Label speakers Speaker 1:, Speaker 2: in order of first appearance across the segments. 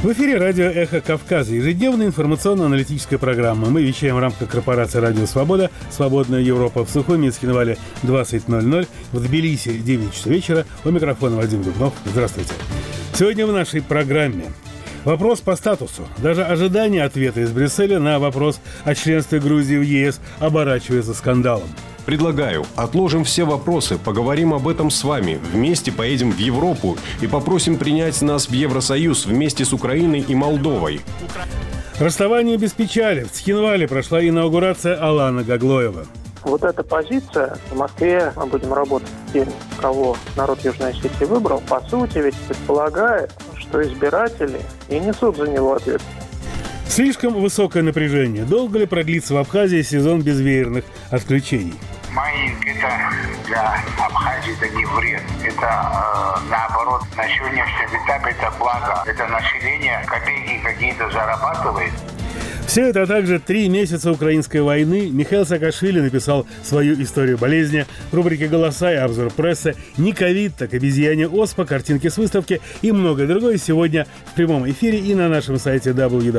Speaker 1: В эфире радио «Эхо Кавказа», ежедневная информационно-аналитическая программа. Мы вещаем в рамках корпорации «Радио Свобода», «Свободная Европа», в Сухуми и Скинвале 20:00, в Тбилиси 9 часов вечера. У микрофона Вадим Дубнов. Здравствуйте. Сегодня в нашей программе вопрос по статусу. Даже ожидание ответа из Брюсселя на вопрос о членстве Грузии в ЕС оборачивается скандалом.
Speaker 2: Предлагаю, отложим все вопросы, поговорим об этом с вами. Вместе поедем в Европу и попросим принять нас в Евросоюз вместе с Украиной и Молдовой.
Speaker 1: Расставание без печали. В Цхинвале прошла инаугурация Алана Гаглоева.
Speaker 3: Вот эта позиция, в Москве мы будем работать с тем, кого народ Южной Осетии выбрал, по сути ведь предполагает, что избиратели и несут за него ответственность.
Speaker 1: Слишком высокое напряжение. Долго ли продлится в Абхазии сезон безвеерных отключений?
Speaker 4: Майнинг – это для Абхазии это не вред. Это, наоборот, на сегодняшнем этапе это благо. Это население копейки какие-то зарабатывает.
Speaker 1: Все это, а также 3 месяца украинской войны. Михаил Саакашвили написал свою историю болезни. В рубрике «Голоса» и обзор прессы. Не ковид, так обезьяне оспа, картинки с выставки и многое другое сегодня в прямом эфире и на нашем сайте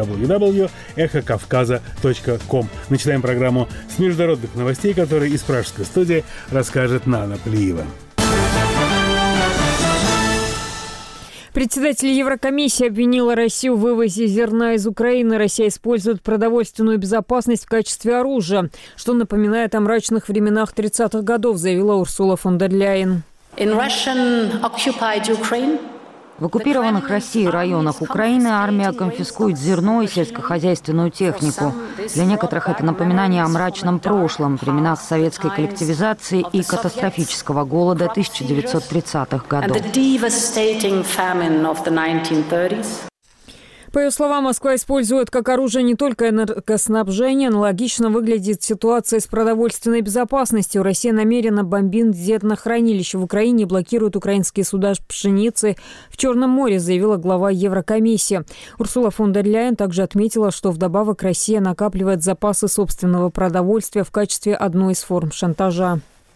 Speaker 1: www.эхокавказа.ком. Начинаем программу с международных новостей, которые из пражской студии расскажет Нана Плиева.
Speaker 5: Председатель Еврокомиссии обвинила Россию в вывозе зерна из Украины. Россия использует продовольственную безопасность в качестве оружия, что напоминает о мрачных временах 30-х годов, заявила Урсула фон дер Ляйен.
Speaker 6: В оккупированных Россией районах Украины армия конфискует зерно и сельскохозяйственную технику. Для некоторых это напоминание о мрачном прошлом, временах советской коллективизации и катастрофического голода 1930-х годов.
Speaker 5: По ее словам, Москва использует как оружие не только энергоснабжение. Аналогично выглядит ситуация с продовольственной безопасностью. Россия намеренно бомбит зернохранилища в Украине и блокирует украинские суда пшеницы в Черном море, заявила глава Еврокомиссии. Урсула фон дер Ляйен также отметила, что вдобавок Россия накапливает запасы собственного продовольствия в качестве одной из форм шантажа.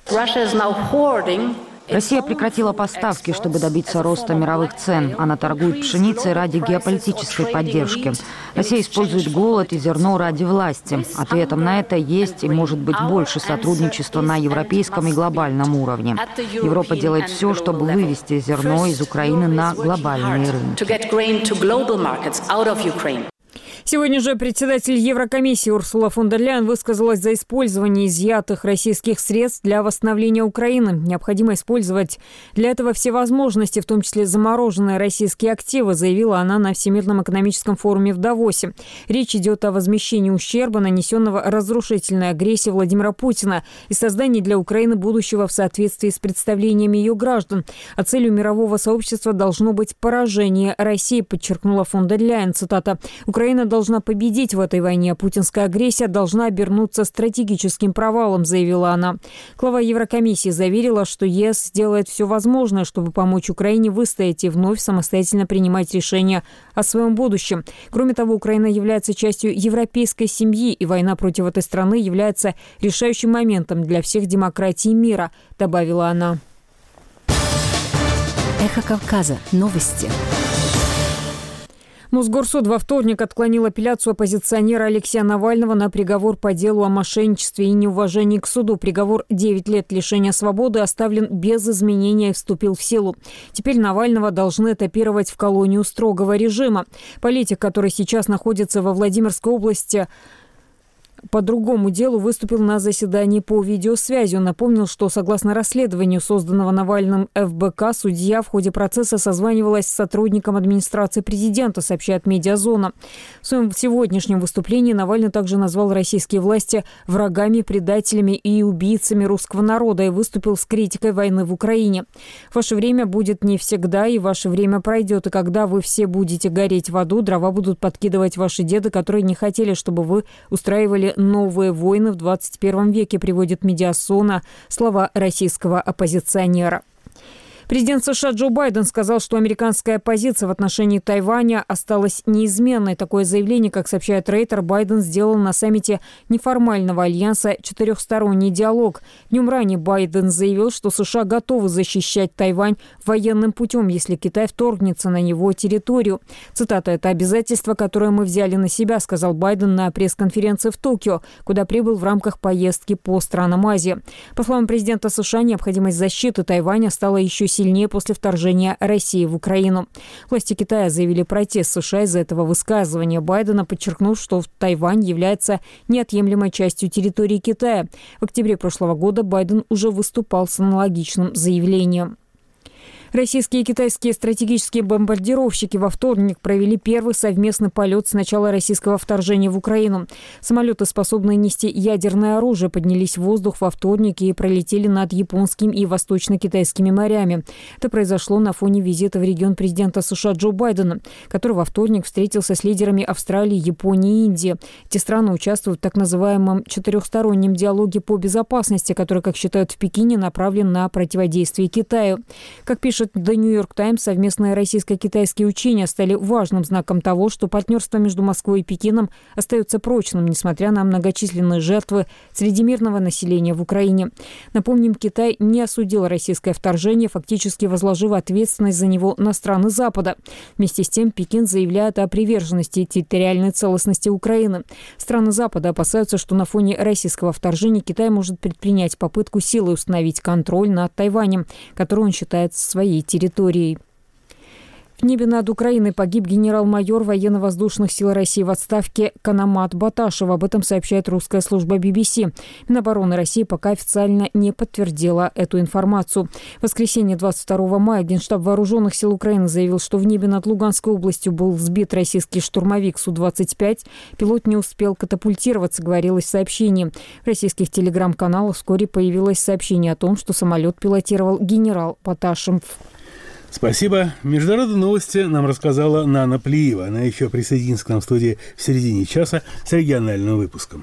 Speaker 6: Россия прекратила поставки, чтобы добиться роста мировых цен. Она торгует пшеницей ради геополитической поддержки. Россия использует голод и зерно ради власти. Ответом на это есть и может быть больше сотрудничества на европейском и глобальном уровне. Европа делает все, чтобы вывести зерно из Украины на глобальные рынки.
Speaker 5: Сегодня же председатель Еврокомиссии Урсула фон дер Ляйен высказалась за использование изъятых российских средств для восстановления Украины. Необходимо использовать для этого все возможности, в том числе замороженные российские активы, заявила она на Всемирном экономическом форуме в Давосе. Речь идет о возмещении ущерба, нанесенного разрушительной агрессией Владимира Путина, и создании для Украины будущего в соответствии с представлениями ее граждан. А целью мирового сообщества должно быть поражение России, подчеркнула фон дер Ляйен. Цитата: «Украина должна победить в этой войне, а путинская агрессия должна обернуться стратегическим провалом», заявила она. Глава Еврокомиссии заверила, что ЕС сделает все возможное, чтобы помочь Украине выстоять и вновь самостоятельно принимать решения о своем будущем. Кроме того, Украина является частью европейской семьи, и война против этой страны является решающим моментом для всех демократий мира, добавила она.
Speaker 7: Эхо Кавказа. Новости.
Speaker 5: Мосгорсуд во вторник отклонил апелляцию оппозиционера Алексея Навального на приговор по делу о мошенничестве и неуважении к суду. Приговор 9 лет лишения свободы оставлен без изменения и вступил в силу. Теперь Навального должны этапировать в колонию строгого режима. Политик, который сейчас находится во Владимирской области, по другому делу выступил на заседании по видеосвязи. Он напомнил, что согласно расследованию, созданного Навальным ФБК, судья в ходе процесса созванивалась с сотрудником администрации президента, сообщает «Медиазона». В своем сегодняшнем выступлении Навальный также назвал российские власти врагами, предателями и убийцами русского народа и выступил с критикой войны в Украине. «Ваше время будет не всегда, и ваше время пройдет. И когда вы все будете гореть в аду, дрова будут подкидывать ваши деды, которые не хотели, чтобы вы устраивали новые войны в 21 веке», приводит «Медиазона» слова российского оппозиционера. Президент США Джо Байден сказал, что американская позиция в отношении Тайваня осталась неизменной. Такое заявление, как сообщает Рейтер, Байден сделал на саммите неформального альянса «Четырехсторонний диалог». Днем ранее Байден заявил, что США готовы защищать Тайвань военным путем, если Китай вторгнется на его территорию. Цитата: «Это обязательство, которое мы взяли на себя», сказал Байден на пресс-конференции в Токио, куда прибыл в рамках поездки по странам Азии. По словам президента США, необходимость защиты Тайваня стала еще сильнее после вторжения России в Украину. Власти Китая заявили протест США из-за этого высказывания Байдена, подчеркнув, что Тайвань является неотъемлемой частью территории Китая. В октябре прошлого года Байден уже выступал с аналогичным заявлением. Российские и китайские стратегические бомбардировщики во вторник провели первый совместный полет с начала российского вторжения в Украину. Самолеты, способные нести ядерное оружие, поднялись в воздух во вторник и пролетели над японским и восточно-китайскими морями. Это произошло на фоне визита в регион президента США Джо Байдена, который во вторник встретился с лидерами Австралии, Японии и Индии. Эти страны участвуют в так называемом четырехстороннем диалоге по безопасности, который, как считают в Пекине, направлен на противодействие Китаю. Как пишет The New York Times, совместные российско-китайские учения стали важным знаком того, что партнерство между Москвой и Пекином остается прочным, несмотря на многочисленные жертвы среди мирного населения в Украине. Напомним, Китай не осудил российское вторжение, фактически возложив ответственность за него на страны Запада. Вместе с тем, Пекин заявляет о приверженности территориальной целостности Украины. Страны Запада опасаются, что на фоне российского вторжения Китай может предпринять попытку силой установить контроль над Тайванем, который он считает своей территорией. В небе над Украиной погиб генерал-майор военно-воздушных сил России в отставке Канамат Баташев. Об этом сообщает русская служба BBC. Минобороны России пока официально не подтвердила эту информацию. В воскресенье 22 мая Генштаб Вооруженных сил Украины заявил, что в небе над Луганской областью был сбит российский штурмовик Су-25. Пилот не успел катапультироваться, говорилось в сообщении. В российских телеграм-каналах вскоре появилось сообщение о том, что самолет пилотировал генерал Баташев.
Speaker 1: Спасибо. Международные новости нам рассказала Нана Плиева. Она еще присоединится к нам в студии в середине часа с региональным выпуском.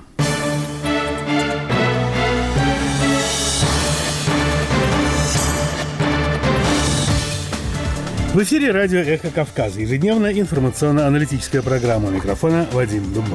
Speaker 1: В эфире радио «Эхо Кавказа». Ежедневная информационно-аналитическая программа. У микрофона Вадим Дубнов.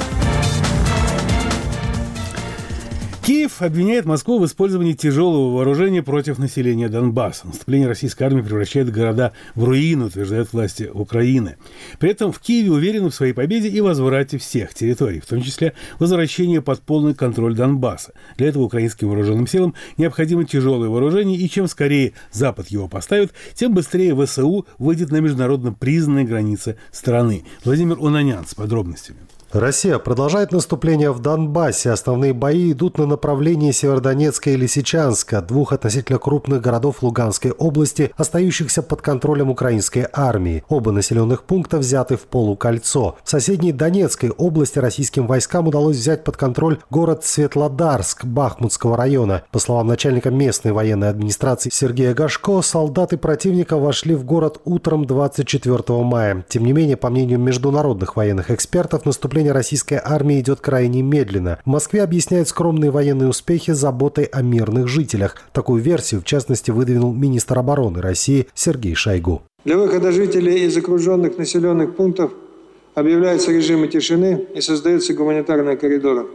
Speaker 1: Киев обвиняет Москву в использовании тяжелого вооружения против населения Донбасса. Наступление российской армии превращает города в руины, утверждают власти Украины. При этом в Киеве уверены в своей победе и возврате всех территорий, в том числе возвращение под полный контроль Донбасса. Для этого украинским вооруженным силам необходимо тяжелое вооружение, и чем скорее Запад его поставит, тем быстрее ВСУ выйдет на международно признанные границы страны. Владимир Унанян с подробностями.
Speaker 8: Россия продолжает наступление в Донбассе. Основные бои идут на направлении Северодонецка и Лисичанска, двух относительно крупных городов Луганской области, остающихся под контролем украинской армии. Оба населенных пункта взяты в полукольцо. В соседней Донецкой области российским войскам удалось взять под контроль город Светлодарск Бахмутского района. По словам начальника местной военной администрации Сергея Гашко, солдаты противника вошли в город утром 24 мая. Тем не менее, по мнению международных военных экспертов, наступление российской армии идет крайне медленно. В Москве объясняют скромные военные успехи заботой о мирных жителях. Такую версию, в частности, выдвинул министр обороны России Сергей Шойгу.
Speaker 9: Для выхода жителей из окруженных населенных пунктов объявляются режимы тишины и создаются гуманитарные коридоры.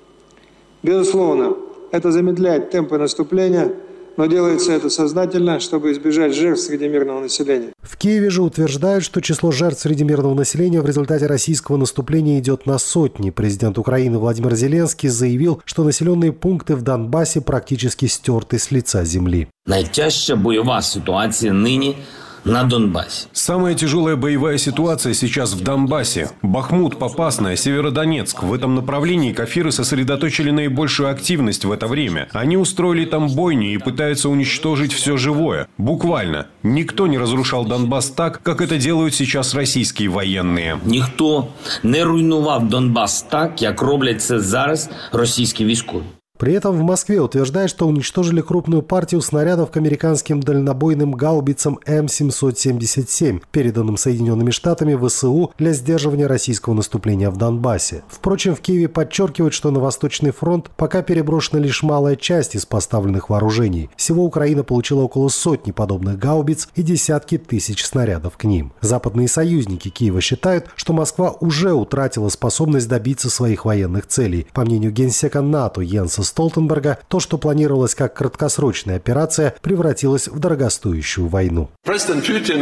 Speaker 9: Безусловно, это замедляет темпы наступления, но делается это сознательно, чтобы избежать жертв среди мирного населения.
Speaker 8: В Киеве же утверждают, что число жертв среди мирного населения в результате российского наступления идет на сотни. Президент Украины Владимир Зеленский заявил, что населенные пункты в Донбассе практически стерты с лица земли.
Speaker 10: Найтяжча бойова ситуація нині на Донбассе.
Speaker 2: Самая тяжелая боевая ситуация сейчас в Донбассе. Бахмут, Попасная, Северодонецк. В этом направлении кафиры сосредоточили наибольшую активность в это время. Они устроили там бойню и пытаются уничтожить все живое. Буквально. Никто не разрушал Донбасс так, как это делают сейчас российские военные.
Speaker 10: Ніхто не руйнував Донбас так, як роблять це зараз російські військові.
Speaker 8: При этом в Москве утверждают, что уничтожили крупную партию снарядов к американским дальнобойным гаубицам М777, переданным Соединенными Штатами ВСУ для сдерживания российского наступления в Донбассе. Впрочем, в Киеве подчеркивают, что на Восточный фронт пока переброшена лишь малая часть из поставленных вооружений. Всего Украина получила около сотни подобных гаубиц и десятки тысяч снарядов к ним. Западные союзники Киева считают, что Москва уже утратила способность добиться своих военных целей. По мнению генсека НАТО Йенса Столтенберга, то, что планировалось как краткосрочная операция, превратилось в дорогостоящую войну.
Speaker 11: Президент Путин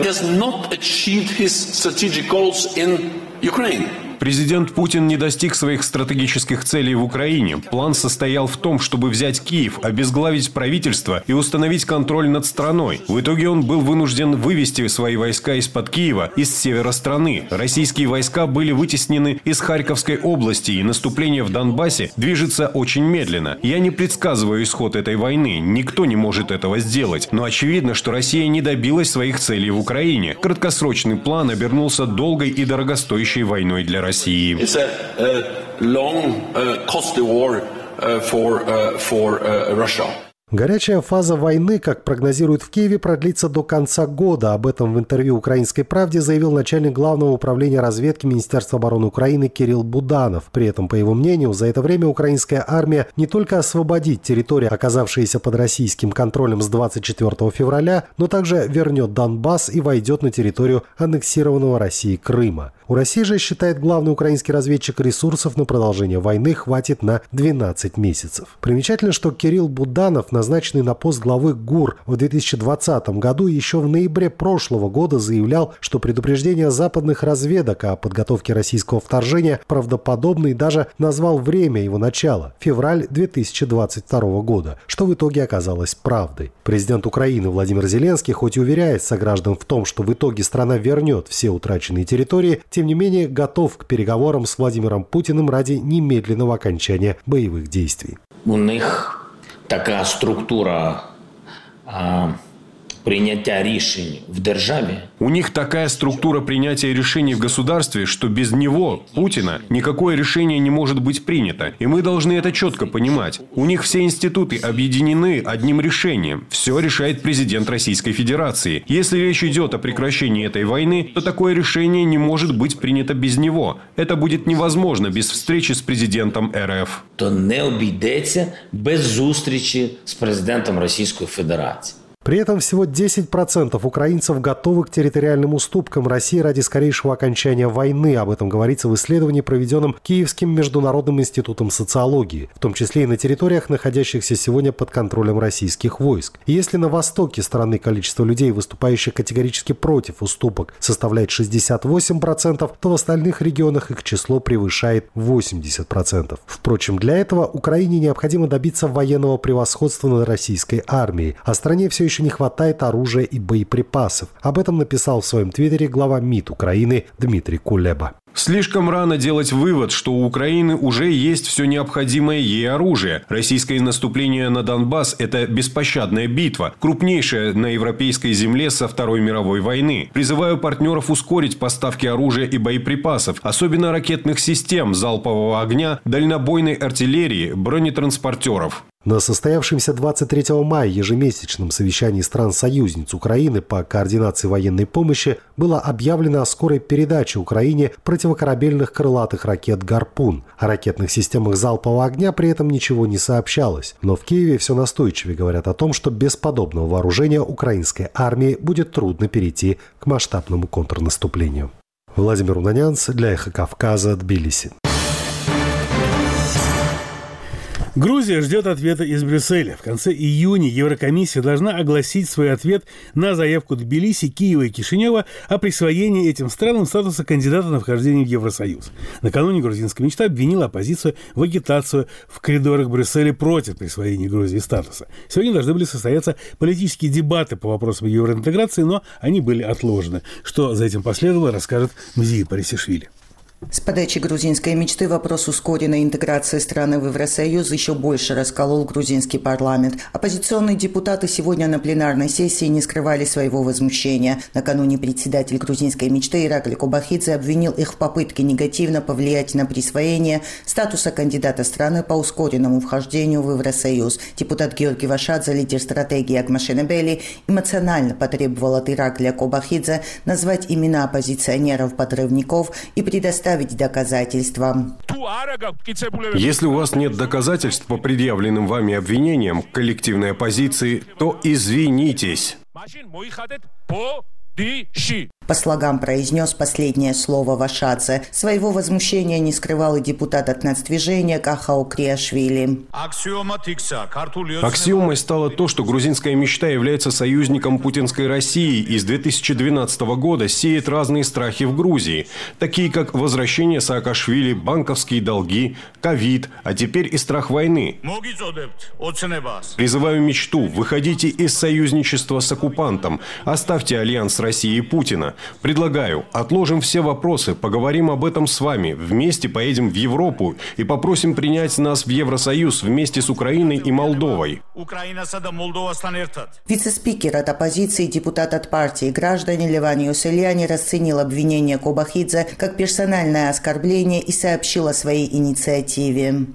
Speaker 2: Президент Путин не достиг своих стратегических целей в Украине. План состоял в том, чтобы взять Киев, обезглавить правительство и установить контроль над страной. В итоге он был вынужден вывести свои войска из-под Киева, из севера страны. Российские войска были вытеснены из Харьковской области, и наступление в Донбассе движется очень медленно. Я не предсказываю исход этой войны. Никто не может этого сделать. Но очевидно, что Россия не добилась своих целей в Украине. Краткосрочный план обернулся долгой и дорогостоящей войной для России.
Speaker 11: It's a long, costly war for Russia.
Speaker 8: Горячая фаза войны, как прогнозируют в Киеве, продлится до конца года. Об этом в интервью «Украинской правде» заявил начальник Главного управления разведки Министерства обороны Украины Кирилл Буданов. При этом, по его мнению, за это время украинская армия не только освободит территории, оказавшиеся под российским контролем с 24 февраля, но также вернет Донбасс и войдет на территорию аннексированного Россией Крыма. У России же, считает главный украинский разведчик, ресурсов на продолжение войны хватит на 12 месяцев. Примечательно, что Кирилл Буданов, назначенный на пост главы ГУР в 2020 году, еще в ноябре прошлого года заявлял, что предупреждения западных разведок о подготовке российского вторжения правдоподобны, и даже назвал время его начала – февраль 2022 года, что в итоге оказалось правдой. Президент Украины Владимир Зеленский хоть и уверяет сограждан в том, что в итоге страна вернет все утраченные территории, тем не менее готов к переговорам с Владимиром Путиным ради немедленного окончания боевых действий.
Speaker 10: У них така структура прийняття рішень в державі.
Speaker 2: У них такая структура принятия решений в государстве, что без него, Путина, никакое решение не может быть принято. И мы должны это четко понимать. У них все институты объединены одним решением. Все решает президент Российской Федерации. Если речь идет о прекращении этой войны, то такое решение не может быть принято без него. Это будет невозможно без встречи с президентом РФ.
Speaker 10: То не обійдеться без зустрічі з президентом Російської Федерації.
Speaker 8: При этом всего 10% украинцев готовы к территориальным уступкам России ради скорейшего окончания войны. Об этом говорится в исследовании, проведенном Киевским международным институтом социологии, в том числе и на территориях, находящихся сегодня под контролем российских войск. И если на востоке страны количество людей, выступающих категорически против уступок, составляет 68%, то в остальных регионах их число превышает 80%. Впрочем, для этого Украине необходимо добиться военного превосходства над российской армией, а стране все еще не хватает оружия и боеприпасов. Об этом написал в своем твиттере глава МИД Украины Дмитрий Кулеба.
Speaker 2: Слишком рано делать вывод, что у Украины уже есть все необходимое ей оружие. Российское наступление на Донбасс – это беспощадная битва, крупнейшая на европейской земле со Второй мировой войны. Призываю партнеров ускорить поставки оружия и боеприпасов, особенно ракетных систем залпового огня, дальнобойной артиллерии, бронетранспортеров.
Speaker 8: На состоявшемся 23 мая ежемесячном совещании стран-союзниц Украины по координации военной помощи было объявлено о скорой передаче Украине противокорабельных крылатых ракет «Гарпун». О ракетных системах залпового огня при этом ничего не сообщалось. Но в Киеве все настойчивее говорят о том, что без подобного вооружения украинской армии будет трудно перейти к масштабному контрнаступлению. Владимир Унанянц для «Эхо Кавказа», Тбилиси.
Speaker 1: Грузия ждет ответа из Брюсселя. В конце июня Еврокомиссия должна огласить свой ответ на заявку Тбилиси, Киева и Кишинева о присвоении этим странам статуса кандидата на вхождение в Евросоюз. Накануне грузинская мечта обвинила оппозицию в агитацию в коридорах Брюсселя против присвоения Грузии статуса. Сегодня должны были состояться политические дебаты по вопросам евроинтеграции, но они были отложены. Что за этим последовало, расскажет Мзия Парисишвили.
Speaker 12: С подачи грузинской мечты вопрос ускоренной интеграции страны в Евросоюз еще больше расколол грузинский парламент. Оппозиционные депутаты сегодня на пленарной сессии не скрывали своего возмущения. Накануне председатель грузинской мечты Иракли Кобахидзе обвинил их в попытке негативно повлиять на присвоение статуса кандидата страны по ускоренному вхождению в Евросоюз. Депутат Георгий Вашадзе, лидер стратегии Агмашенебели, эмоционально потребовал от Иракля Кобахидзе назвать имена оппозиционеров-подрывников и предоставить доказательства.
Speaker 2: Если у вас нет доказательств по предъявленным вами обвинениям коллективной оппозиции, то извинитесь.
Speaker 12: По слогам произнес последнее слово Вашадзе. Своего возмущения не скрывал и депутат от нацдвижения Кахау Криашвили.
Speaker 2: Аксиомой стало то, что грузинская мечта является союзником путинской России и с 2012 года сеет разные страхи в Грузии, такие как возвращение Саакашвили, банковские долги, ковид, а теперь и страх войны. Призываю мечту, выходите из союзничества с оккупантом, оставьте альянс России и Путина. Предлагаю, отложим все вопросы, поговорим об этом с вами, вместе поедем в Европу и попросим принять нас в Евросоюз вместе с Украиной и Молдовой.
Speaker 12: Вице-спикер от оппозиции, депутат от партии «Граждане» Леван Юселяни расценил обвинение Кобахидзе как персональное оскорбление и сообщил о своей инициативе.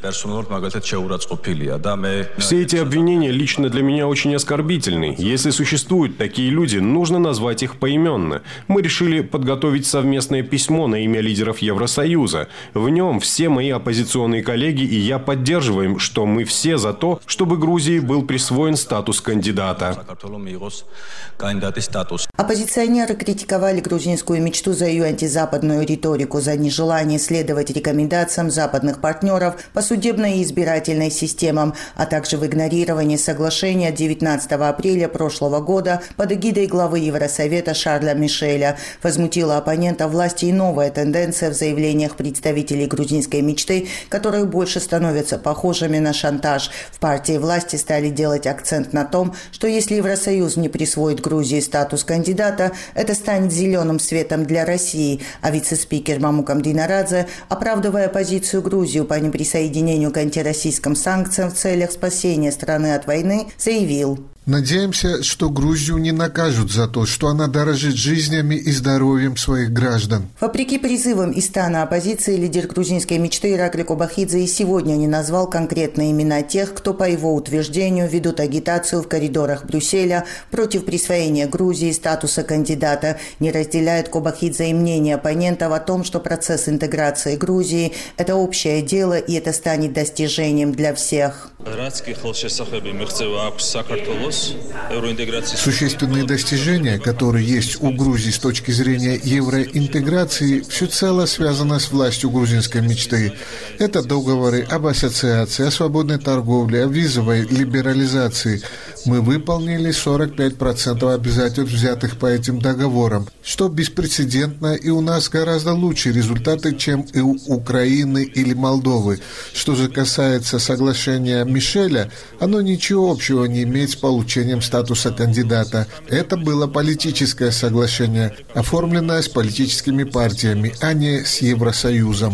Speaker 2: Все эти обвинения лично для меня очень оскорбительны. Если существуют такие люди, нужно назвать их поименно. Мы решили подготовить совместное письмо на имя лидеров Евросоюза. В нем все мои оппозиционные коллеги и я поддерживаем, что мы все за то, чтобы Грузии был присвоен статус кандидата.
Speaker 12: Оппозиционеры критиковали грузинскую мечту за ее антизападную риторику, за нежелание следовать рекомендациям западных партнеров по судебной и избирательной системам, а также в игнорировании соглашения 19 апреля прошлого года под эгидой главы Евросовета Шарля Мишеля. Возмутила оппонента власти и новая тенденция в заявлениях представителей грузинской мечты, которые больше становятся похожими на шантаж. В партии власти стали делать акцент на том, что если Евросоюз не присвоит Грузии статус кандидата, это станет зеленым светом для России. А вице-спикер Мамукам Динарадзе, оправдывая позицию Грузии по неприсоединению к антироссийским санкциям в целях спасения страны от войны, заявил:
Speaker 13: «Надеемся, что Грузию не накажут за то, что она дорожит жизнями и здоровьем своих граждан».
Speaker 12: Вопреки призывам из стана оппозиции, лидер грузинской мечты Иракли Кобахидзе и сегодня не назвал конкретные имена тех, кто, по его утверждению, ведут агитацию в коридорах Брюсселя против присвоения Грузии статуса кандидата. Не разделяет Кобахидзе и мнение оппонентов о том, что процесс интеграции Грузии – это общее дело и это станет достижением для всех.
Speaker 13: Существенные достижения, которые есть у Грузии с точки зрения евроинтеграции, всецело связаны с властью грузинской мечты. Это договоры об ассоциации, о свободной торговле, о визовой либерализации. Мы выполнили 45% обязательств, взятых по этим договорам, что беспрецедентно, и у нас гораздо лучшие результаты, чем и у Украины или Молдовы. Что же касается соглашения Мишеля, оно ничего общего не имеет с получением статуса кандидата. Это было политическое соглашение, оформленное с политическими партиями, а не с Евросоюзом.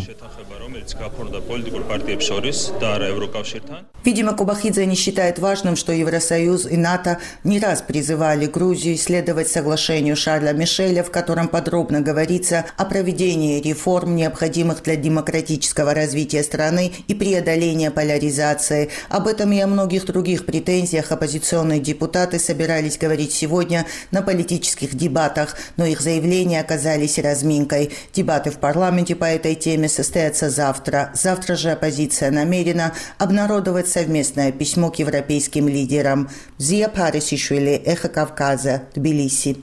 Speaker 12: Видимо, Кобахидзе не считает важным, что Евросоюз и НАТО не раз призывали Грузию следовать соглашению Шарля Мишеля, в котором подробно говорится о проведении реформ, необходимых для демократического развития страны и преодоления поляризации. Об этом и о многих других претензиях оппозиционные депутаты собирались говорить сегодня на политических дебатах, но их заявления оказались разминкой. Дебаты в парламенте по этой теме состоятся завтра. Завтра же оппозиция намерена обнародовать совместное письмо к европейским лидерам. Зия Парисишвили, Эхо Кавказа, Тбилиси.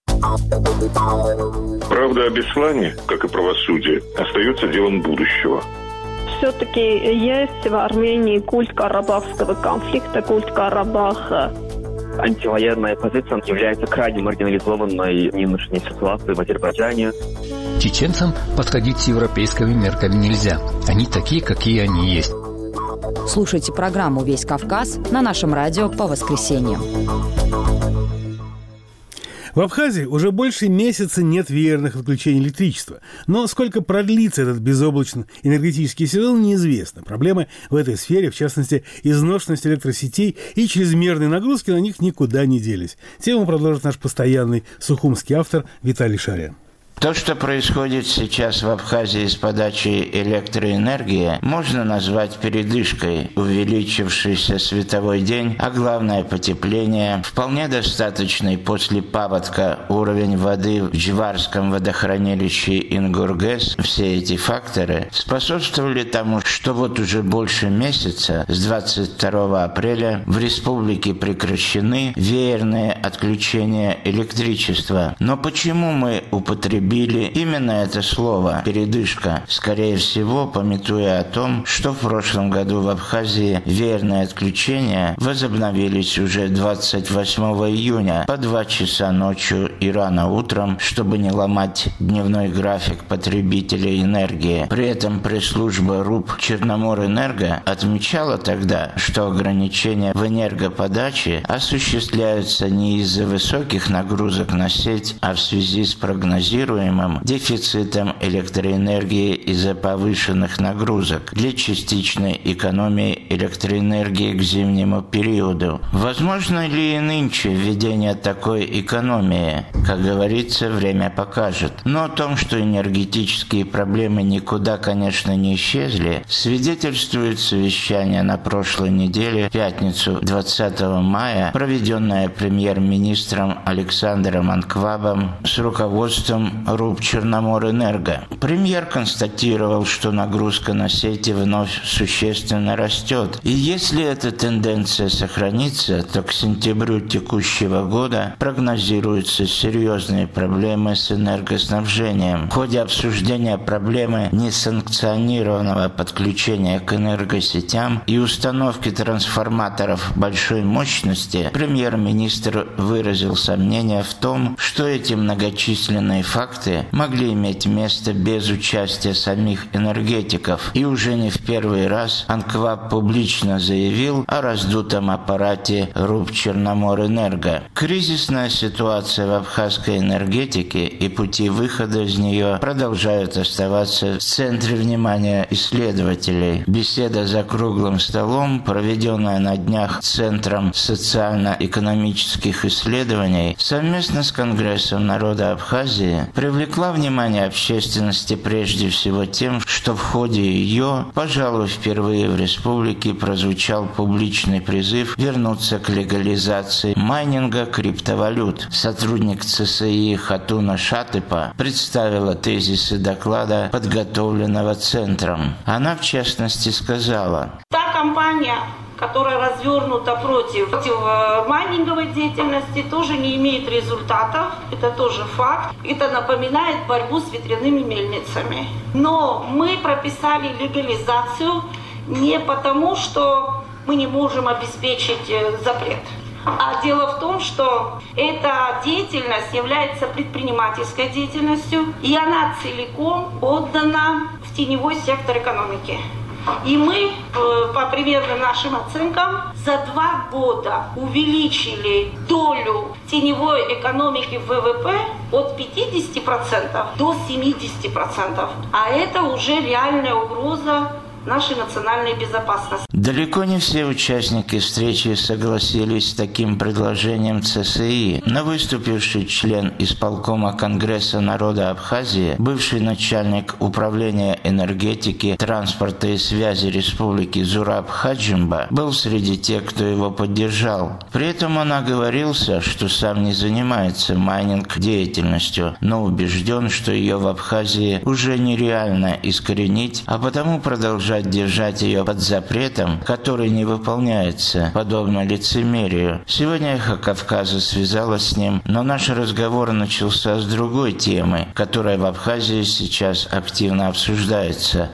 Speaker 14: Правда о Беслане, как и правосудие, остается делом будущего.
Speaker 15: Все-таки есть в Армении культ карабахского конфликта, культ Карабаха.
Speaker 16: Антивоенная позиция является крайне маргинализованной в нынешней ситуации в Азербайджане.
Speaker 17: Чеченцам подходить с европейскими мерками нельзя. Они такие, какие они есть.
Speaker 6: Слушайте программу «Весь Кавказ» на нашем радио по воскресеньям.
Speaker 1: В Абхазии уже больше месяца нет веерных отключений электричества. Но сколько продлится этот безоблачный энергетический сезон, неизвестно. Проблемы в этой сфере, в частности, изношенность электросетей и чрезмерные нагрузки на них никуда не делись. Тему продолжит наш постоянный сухумский автор Виталий Шарян.
Speaker 18: То, что происходит сейчас в Абхазии с подачей электроэнергии, можно назвать передышкой. Увеличившийся световой день, а главное потепление, вполне достаточный после паводка уровень воды в Джварском водохранилище Ингургэс. Все эти факторы способствовали тому, что вот уже больше месяца, с 22 апреля, в республике прекращены веерные отключения электричества. Но почему мы употребили именно это слово «передышка», скорее всего, памятуя о том, что в прошлом году в Абхазии веерные отключения возобновились уже 28 июня по 2 часа ночью и рано утром, чтобы не ломать дневной график потребителей энергии. При этом пресс-служба РУП «Черноморэнерго» отмечала тогда, что ограничения в энергоподаче осуществляются не из-за высоких нагрузок на сеть, а в связи с прогнозируемым дефицитом электроэнергии из-за повышенных нагрузок для частичной экономии электроэнергии к зимнему периоду. Возможно ли и нынче введение такой экономии? Как говорится, время покажет. Но о том, что энергетические проблемы никуда, конечно, не исчезли, свидетельствует совещание на прошлой неделе, в пятницу 20 мая, проведенное премьер-министром Александром Анквабом с руководством РУП «Черноморэнерго». Премьер констатировал, что нагрузка на сети вновь существенно растет. И если эта тенденция сохранится, то к сентябрю текущего года прогнозируются серьезные проблемы с энергоснабжением. В ходе обсуждения проблемы несанкционированного подключения к энергосетям и установки трансформаторов большой мощности, премьер-министр выразил сомнение в том, что эти многочисленные факты могли иметь место без участия самих энергетиков. И уже не в первый раз Анкваб публично заявил о раздутом аппарате РУП «Черноморэнерго». Кризисная ситуация в абхазской энергетике и пути выхода из нее продолжают оставаться в центре внимания исследователей. Беседа за круглым столом, проведенная на днях Центром социально-экономических исследований совместно с Конгрессом народа Абхазии, привлекла внимание общественности прежде всего тем, что в ходе ее, пожалуй, впервые в республике прозвучал публичный призыв вернуться к легализации майнинга криптовалют. Сотрудник ЦСИ Хатуна Шатыпа представила тезисы доклада, подготовленного Центром. Она, в частности, сказала:
Speaker 19: «Та компания, которая развернута против майнинговой деятельности, тоже не имеет результатов. Это тоже факт. Это напоминает борьбу с ветряными мельницами. Но мы прописали легализацию не потому, что мы не можем обеспечить запрет. А дело в том, что эта деятельность является предпринимательской деятельностью, и она целиком отдана в теневой сектор экономики. И мы, по примерным нашим оценкам, за 2 года увеличили долю теневой экономики в ВВП от 50% до 70%. А это уже реальная угроза нашей национальной безопасности.
Speaker 18: Далеко не все участники встречи согласились с таким предложением ЦСИ, но выступивший член исполкома Конгресса народа Абхазии, бывший начальник управления энергетики, транспорта и связи республики Зураб Хаджимба, был среди тех, кто его поддержал. При этом он оговорился, что сам не занимается майнинг-деятельностью, но убежден, что ее в Абхазии уже нереально искоренить, а потому продолжать держать ее под запретом, который не выполняется, подобно лицемерию. Сегодня «Эхо Кавказа» связалась с ним, но наш разговор начался с другой темы, которая в Абхазии сейчас активно обсуждается: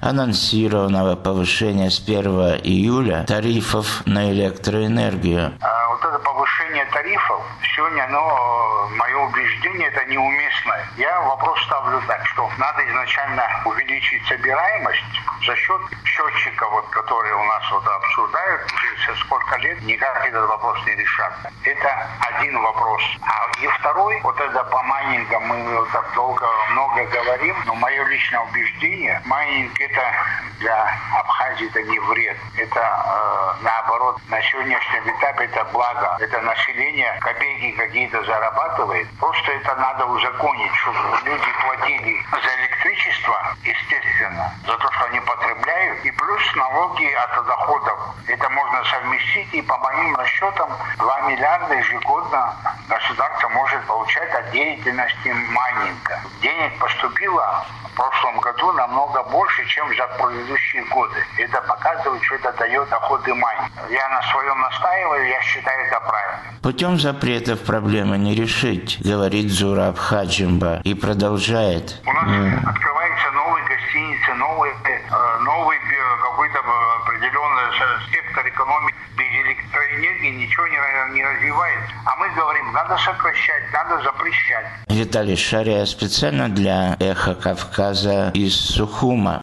Speaker 18: анонсированного повышения с 1 июля тарифов на электроэнергию.
Speaker 4: Вот это повышение повышение тарифов сегодня, мое убеждение, это неуместное. Я вопрос ставлю так, что надо изначально увеличить собираемость за счет счетчика, которые у нас обсуждают уже сколько лет, никак этот вопрос не решается. Это один вопрос. И второй, это по майнингам мы так много говорим, но мое личное убеждение, майнинг это для Абхазии это не вред. Это наоборот, на сегодняшнем этапе это благо. Это население копейки какие-то зарабатывает. Просто это надо узаконить, чтобы люди платили за электричество, естественно, за то, что они потребляют, и плюс налоги от доходов. Это можно совместить, и по моим расчетам 2 миллиарда ежегодно государство может получать от деятельности майнинга. Денег поступило в прошлом году намного больше, чем за предыдущие годы. Это показывает, что это дает доходы майнинга. Я на своем настаиваю, я считаю это правильно.
Speaker 18: Путем запретов проблемы не решить, говорит Зураб Хаджимба и продолжает.
Speaker 4: У нас открываются новые гостиницы, новый какой-то определенный сектор экономики. Без электроэнергии ничего не развивается. А мы говорим, надо сокращать, надо запрещать.
Speaker 18: Виталий Шария специально для «Эхо Кавказа» из Сухума.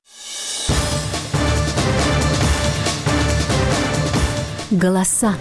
Speaker 7: Голоса.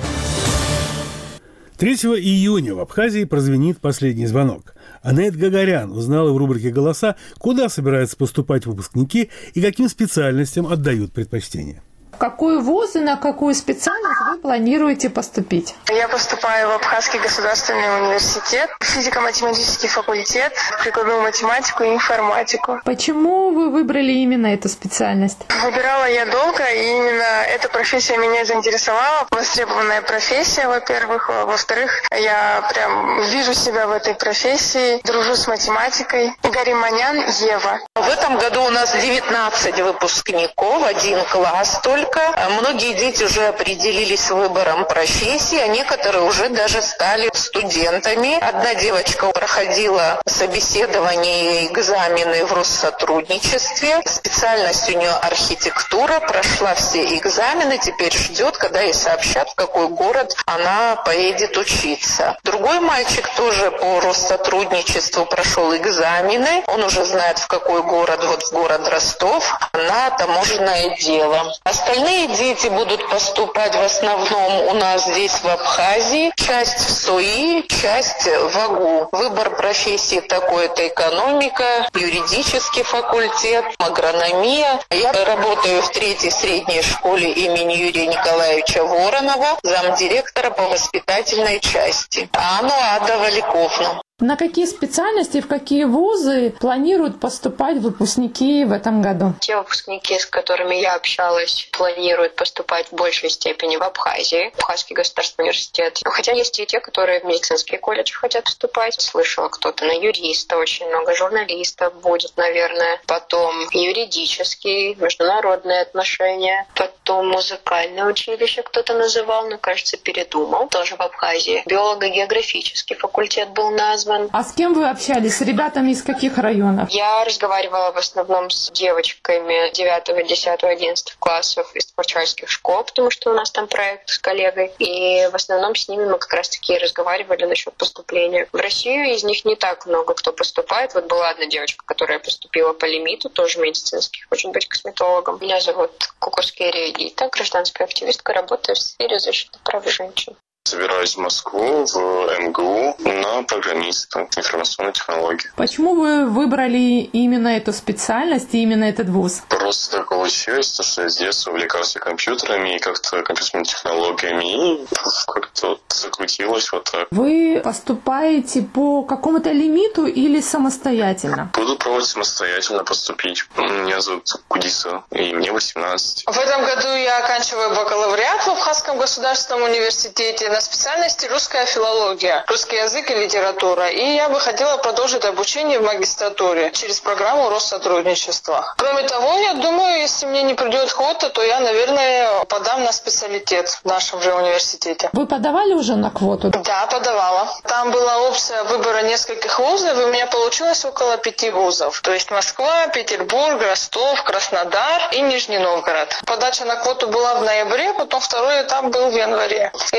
Speaker 1: 3 июня в Абхазии прозвенит последний звонок. Анет Гагарян узнала в рубрике «Голоса», куда собираются поступать выпускники и каким специальностям отдают предпочтение.
Speaker 20: В какой вуз и на какую специальность вы планируете поступить?
Speaker 21: Я поступаю в Абхазский государственный университет, физико-математический факультет, прикладную математику и информатику.
Speaker 20: Почему вы выбрали именно эту специальность?
Speaker 21: Выбирала я долго, и именно эта профессия меня заинтересовала. Востребованная профессия, во-первых. Во-вторых, я прям вижу себя в этой профессии, дружу с математикой. Гариманян Ева.
Speaker 22: В этом году у нас 19 выпускников, 1 класс только. Многие дети уже определились с выбором профессии, а некоторые уже даже стали студентами. Одна девочка проходила собеседование и экзамены в Россотрудничестве. Специальность у нее архитектура, прошла все экзамены, теперь ждет, когда ей сообщат, в какой город она поедет учиться. Другой мальчик тоже по Россотрудничеству прошел экзамены. Он уже знает, в какой город, в город Ростов, на таможенное дело. Остальные дети будут поступать в основном у нас здесь в Абхазии. Часть в СОИ, часть в АГУ. Выбор профессии такой: это экономика, юридический факультет, агрономия. Я работаю в 3-й средней школе имени Юрия Николаевича Воронова, замдиректора по воспитательной части. Ада Валиковна.
Speaker 20: На какие специальности, в какие вузы планируют поступать выпускники в этом году?
Speaker 21: Те выпускники, с которыми я общалась, планируют поступать в большей степени в Абхазии, Абхазский государственный университет. Хотя есть и те, которые в медицинский колледж хотят поступать. Слышала, кто-то на юриста, очень много журналистов будет, наверное. Потом юридический, международные отношения. Потом музыкальное училище кто-то называл, но, кажется, передумал. Тоже в Абхазии. Биолого-географический факультет был назван.
Speaker 20: А с кем вы общались? С ребятами из каких районов?
Speaker 21: Я разговаривала в основном с девочками 9, 10, 11 классов из творческих школ, потому что у нас там проект с коллегой. И в основном с ними мы как раз-таки разговаривали насчет поступления. В Россию из них не так много кто поступает. Вот была одна девочка, которая поступила по лимиту, тоже медицинский, хочет быть косметологом. Меня зовут Кукурская Эдита, гражданская активистка, работаю в сфере защиты прав женщин.
Speaker 23: Собираюсь в Москву, в МГУ, на программиста информационной технологии.
Speaker 20: Почему вы выбрали именно эту специальность и именно этот вуз?
Speaker 23: Просто так получилось, что я с детства увлекался компьютерами и как-то компьютерными технологиями, и как-то закрутилось вот так.
Speaker 20: Вы поступаете по какому-то лимиту или самостоятельно?
Speaker 23: Буду пробовать самостоятельно поступить. Меня зовут Кудиса, и мне 18.
Speaker 21: В этом году я оканчиваю бакалавриат в Абхазском государственном университете на специальности русская филология, русский язык и литература. И я бы хотела продолжить обучение в магистратуре через программу Россотрудничества. Кроме того, я думаю, если мне не придет квота, то я, наверное, подам на специалитет в нашем же университете.
Speaker 20: Вы подавали уже на квоту?
Speaker 21: Да, подавала. Там была опция выбора нескольких вузов, и у меня получилось около 5 вузов. То есть Москва, Петербург, Ростов, Краснодар и Нижний Новгород. Подача на квоту была в ноябре, потом второй этап был в январе. И окончательно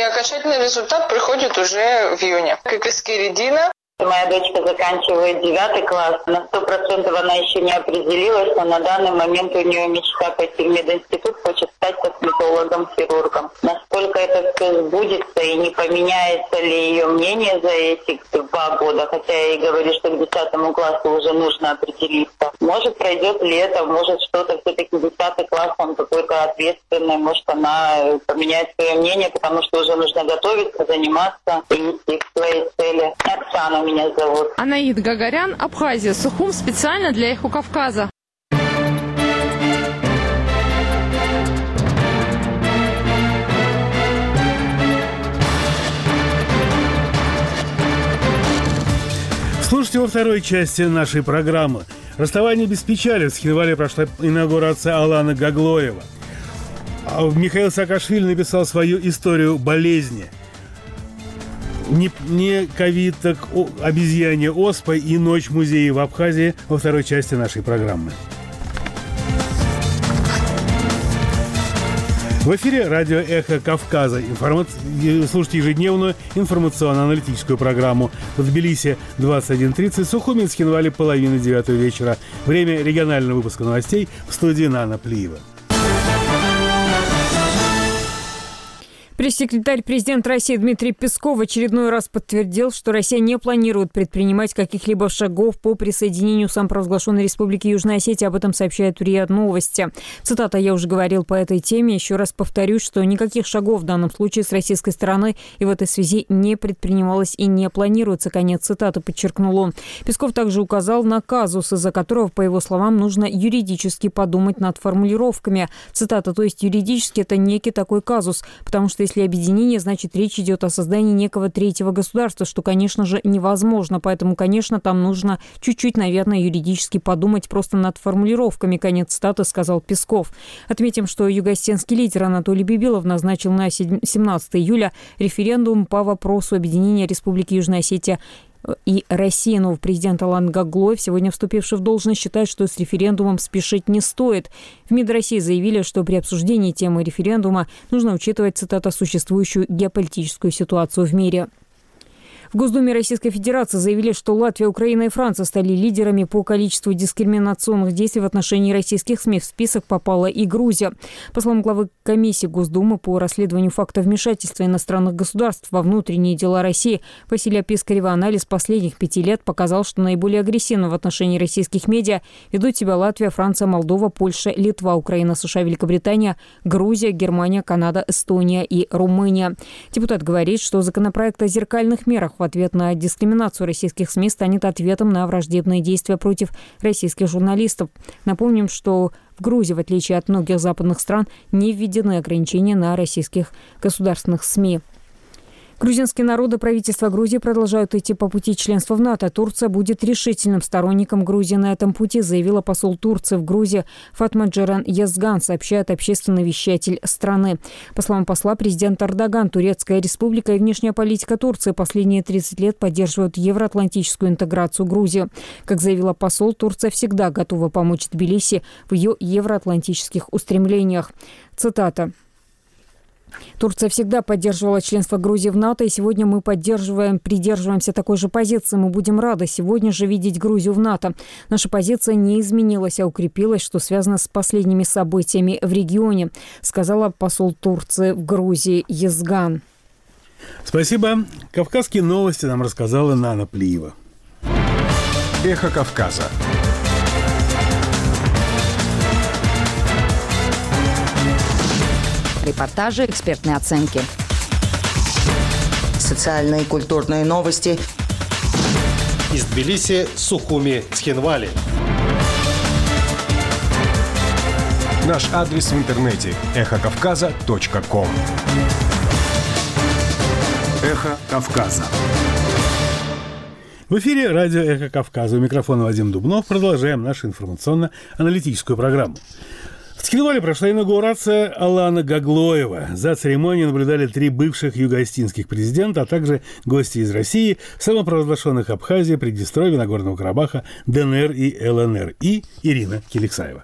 Speaker 3: окончательный результат приходит уже в июне. Как и скиридина.
Speaker 5: Моя дочка заканчивает 9 класс. На 100% она еще не определилась, но на данный момент у нее мечта пойти в мединститут, хочет стать косметологом, хирургом. Насколько это все сбудется и не поменяется ли ее мнение за эти 2 года, хотя я ей говорю, что к 10 классу уже нужно определиться. Может, пройдет лето, может, что-то все-таки 10 класс, он какой-то ответственный, может, она поменяет свое мнение, потому что уже нужно готовиться, заниматься и идти к своей цели. Оксана меня зовут.
Speaker 20: Анаид Гагарян, Абхазия, Сухум, специально для «Эхо Кавказа».
Speaker 1: Слушайте во второй части нашей программы. «Расставание без печали». В Схинвале прошла инаугурация Алана Гаглоева. Михаил Саакашвили написал свою историю болезни. Не ковид, так обезьянья оспа и ночь музея в Абхазии во второй части нашей программы. В эфире радио «Эхо Кавказа». Слушайте ежедневную информационно-аналитическую программу. В Тбилиси 21:30, Сухуми, Схинвале 8:30 вечера. Время регионального выпуска новостей в студии Нана Плиева.
Speaker 9: Пресс-секретарь президента России Дмитрий Песков в очередной раз подтвердил, что Россия не планирует предпринимать каких-либо шагов по присоединению самопровозглашенной Республики Южная Осетия. Об этом сообщает РИА Новости. Цитата: «Я уже говорил по этой теме. Еще раз повторюсь, что никаких шагов в данном случае с российской стороны и в этой связи не предпринималось и не планируется». Конец цитаты, подчеркнул он. Песков также указал на казус, из-за которого, по его словам, нужно юридически подумать над формулировками. Цитата: «То есть юридически это некий такой казус, потому что если объединение, значит, речь идет о создании некого третьего государства, что, конечно же, невозможно. Поэтому, конечно, там нужно чуть-чуть, наверное, юридически подумать просто над формулировками». Конец цитаты, сказал Песков. Отметим, что югоосетинский лидер Анатолий Бибилов назначил на 17 июля референдум по вопросу объединения Республики Южная Осетия и Россия. Новый президент Алан Гаглоев, сегодня вступивший в должность, считает, что с референдумом спешить не стоит. В МИД России заявили, что при обсуждении темы референдума нужно учитывать, цитата, «существующую геополитическую ситуацию в мире». В Госдуме Российской Федерации заявили, что Латвия, Украина и Франция стали лидерами по количеству дискриминационных действий в отношении российских СМИ. В список попала и Грузия. По словам главы комиссии Госдумы по расследованию факта вмешательства иностранных государств во внутренние дела России Василия Пискарева, анализ последних 5 лет показал, что наиболее агрессивно в отношении российских медиа ведут себя Латвия, Франция, Молдова, Польша, Литва, Украина, США, Великобритания, Грузия, Германия, Канада, Эстония и Румыния. Депутат говорит, что законопроект о зеркальных мерах в ответ на дискриминацию российских СМИ станет ответом на враждебные действия против российских журналистов. Напомним, что в Грузии, в отличие от многих западных стран, не введены ограничения на российских государственных СМИ. Грузинские народы, правительство Грузии продолжают идти по пути членства в НАТО. Турция будет решительным сторонником Грузии на этом пути, заявила посол Турции в Грузии Фатма Джеран Язган, сообщает общественный вещатель страны. По словам посла, президент Эрдоган, Турецкая республика и внешняя политика Турции последние 30 лет поддерживают евроатлантическую интеграцию Грузии. Как заявила посол, Турция всегда готова помочь Тбилиси в ее евроатлантических устремлениях. Цитата: «Турция всегда поддерживала членство Грузии в НАТО, и сегодня мы придерживаемся такой же позиции. Мы будем рады сегодня же видеть Грузию в НАТО. Наша позиция не изменилась, а укрепилась, что связано с последними событиями в регионе», сказала посол Турции в Грузии Язган.
Speaker 1: Спасибо. Кавказские новости нам рассказала Нана Плиева.
Speaker 2: Эхо Кавказа.
Speaker 6: Репортажи, экспертные оценки.
Speaker 12: Социальные и культурные новости.
Speaker 8: Из Тбилиси, Сухуми, Схинвали.
Speaker 2: Наш адрес в интернете – эхокавказа.ком.
Speaker 1: Эхо Кавказа. В эфире радио «Эхо Кавказа». У микрофона Вадим Дубнов. Продолжаем нашу информационно-аналитическую программу. В Схинвале прошла инаугурация Алана Гаглоева. За церемонией наблюдали 3 бывших юго-осетинских президента, а также гости из России, самопровозглашенных Абхазии, Приднестровья, Нагорного Карабаха, ДНР и ЛНР и Ирина Киликсаева.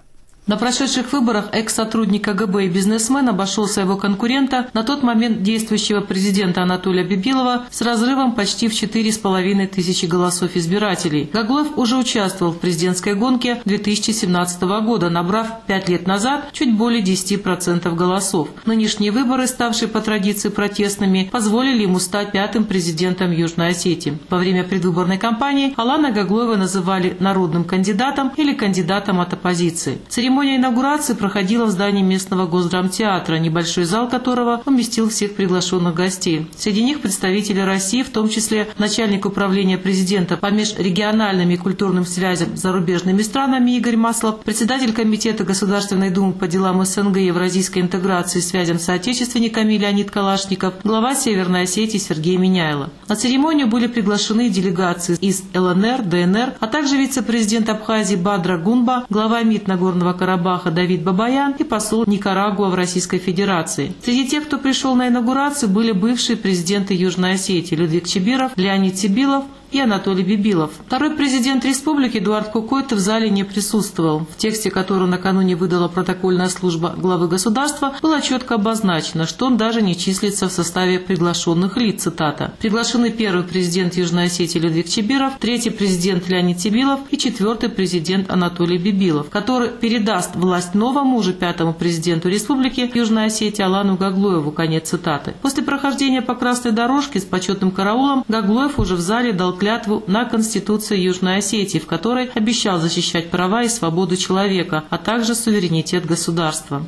Speaker 10: На прошедших выборах экс-сотрудник КГБ и бизнесмен обошел своего конкурента, на тот момент действующего президента Анатолия Бибилова, с разрывом почти в 4,5 тысячи голосов избирателей. Гаглоев уже участвовал в президентской гонке 2017 года, набрав 5 лет назад чуть более 10% голосов. Нынешние выборы, ставшие по традиции протестными, позволили ему стать 5-м президентом Южной Осетии. Во время предвыборной кампании Алана Гаглоева называли народным кандидатом или кандидатом от оппозиции. Церемония инаугурации проходила в здании местного Госдрамтеатра, небольшой зал которого уместил всех приглашенных гостей. Среди них представители России, в том числе начальник управления президента по межрегиональным и культурным связям с зарубежными странами Игорь Маслов, председатель Комитета Государственной Думы по делам СНГ и евразийской интеграции и связям с соотечественниками Леонид Калашников, глава Северной Осетии Сергей Миняйло. На церемонию были приглашены делегации из ЛНР, ДНР, а также вице-президент Абхазии Бадра Гунба, глава МИД Нагорного Карабаха Давид Бабаян и посол Никарагуа в Российской Федерации. Среди тех, кто пришел на инаугурацию, были бывшие президенты Южной Осетии Людвиг Чебиров, Леонид Сибилов и Анатолий Бибилов. Второй президент республики Эдуард Кукойто в зале не присутствовал. В тексте, который накануне выдала протокольная служба главы государства, было четко обозначено, что он даже не числится в составе приглашенных лиц, цитата. Приглашены первый президент Южной Осетии Людвиг Чебиров, третий президент Леонид Сибилов и четвертый президент Анатолий Бибилов, который передаст власть новому, уже 5-му президенту республики Южной Осетии Алану Гаглоеву, конец цитаты. После прохождения по красной дорожке с почетным караулом Гаглоев уже в зале дал клятву на Конституции Южной Осетии, в которой обещал защищать права и свободу человека, а также суверенитет государства.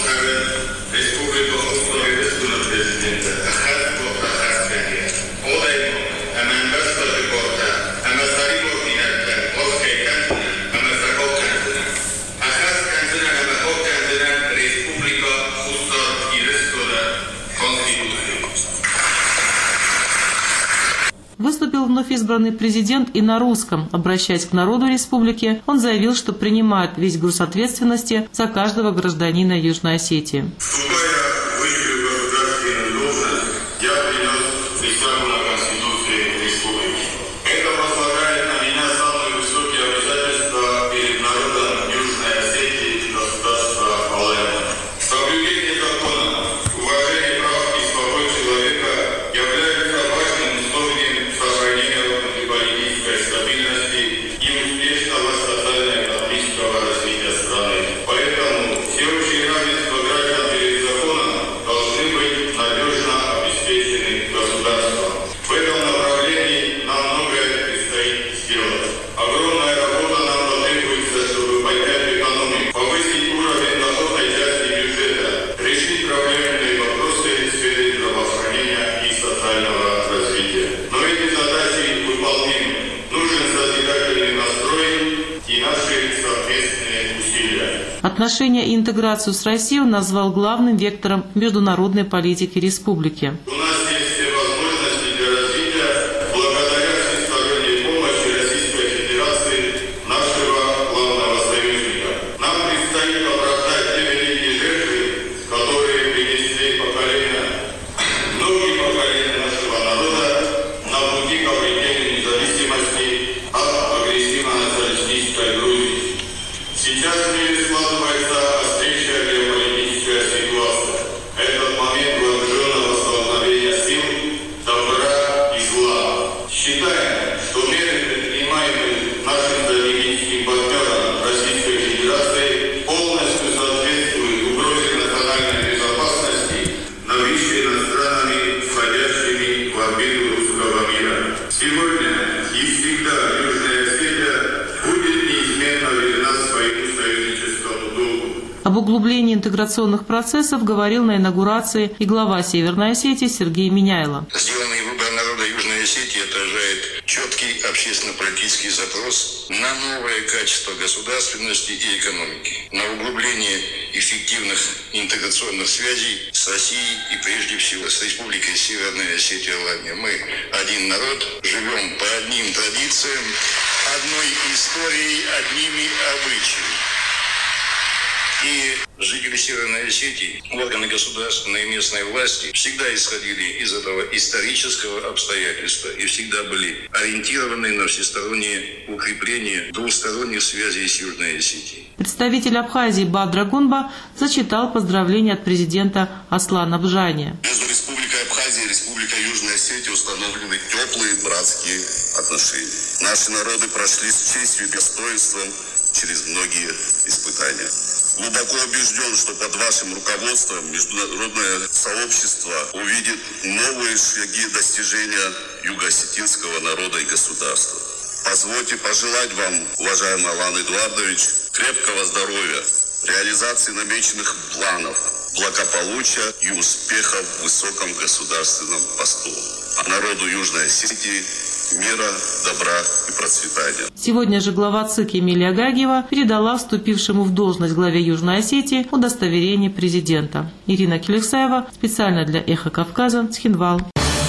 Speaker 10: Выступил вновь избранный президент и на русском. Обращаясь к народу республики, он заявил, что принимает весь груз ответственности за каждого гражданина Южной Осетии. Отношения и интеграцию с Россией он назвал главным вектором международной политики республики. Об углублении интеграционных процессов говорил на инаугурации и глава Северной Осетии Сергей Миняйло.
Speaker 11: Сделанный выбор народа Южной Осетии отражает четкий общественно-политический запрос на новое качество государственности и экономики, на углубление эффективных интеграционных связей с Россией и прежде всего с Республикой Северная Осетия Алания. Мы один народ, живем по одним традициям, одной историей, одними обычаями. И жители Северной Осетии, органы государственной и местной власти всегда исходили из этого исторического обстоятельства и всегда были ориентированы на всестороннее укрепление двусторонних связей с Южной Осетией.
Speaker 10: Представитель Абхазии Бадра Гунба зачитал поздравления от президента Аслана Бжани.
Speaker 11: Между Республикой Абхазия и Республикой Южной Осетии установлены теплые братские отношения. Наши народы прошли с честью и достоинством через многие испытания. Глубоко убежден, что под вашим руководством международное сообщество увидит новые шаги достижения юго-осетинского народа и государства. Позвольте пожелать вам, уважаемый Алан Эдуардович, крепкого здоровья, реализации намеченных планов, благополучия и успехов в высоком государственном посту. А народу Южной Осетии мира, добра и процветания.
Speaker 10: Сегодня же глава ЦИК Эмилия Гагиева передала вступившему в должность главе Южной Осетии удостоверение президента. Ирина Келексаева, специально для «Эхо Кавказа», Цхинвал.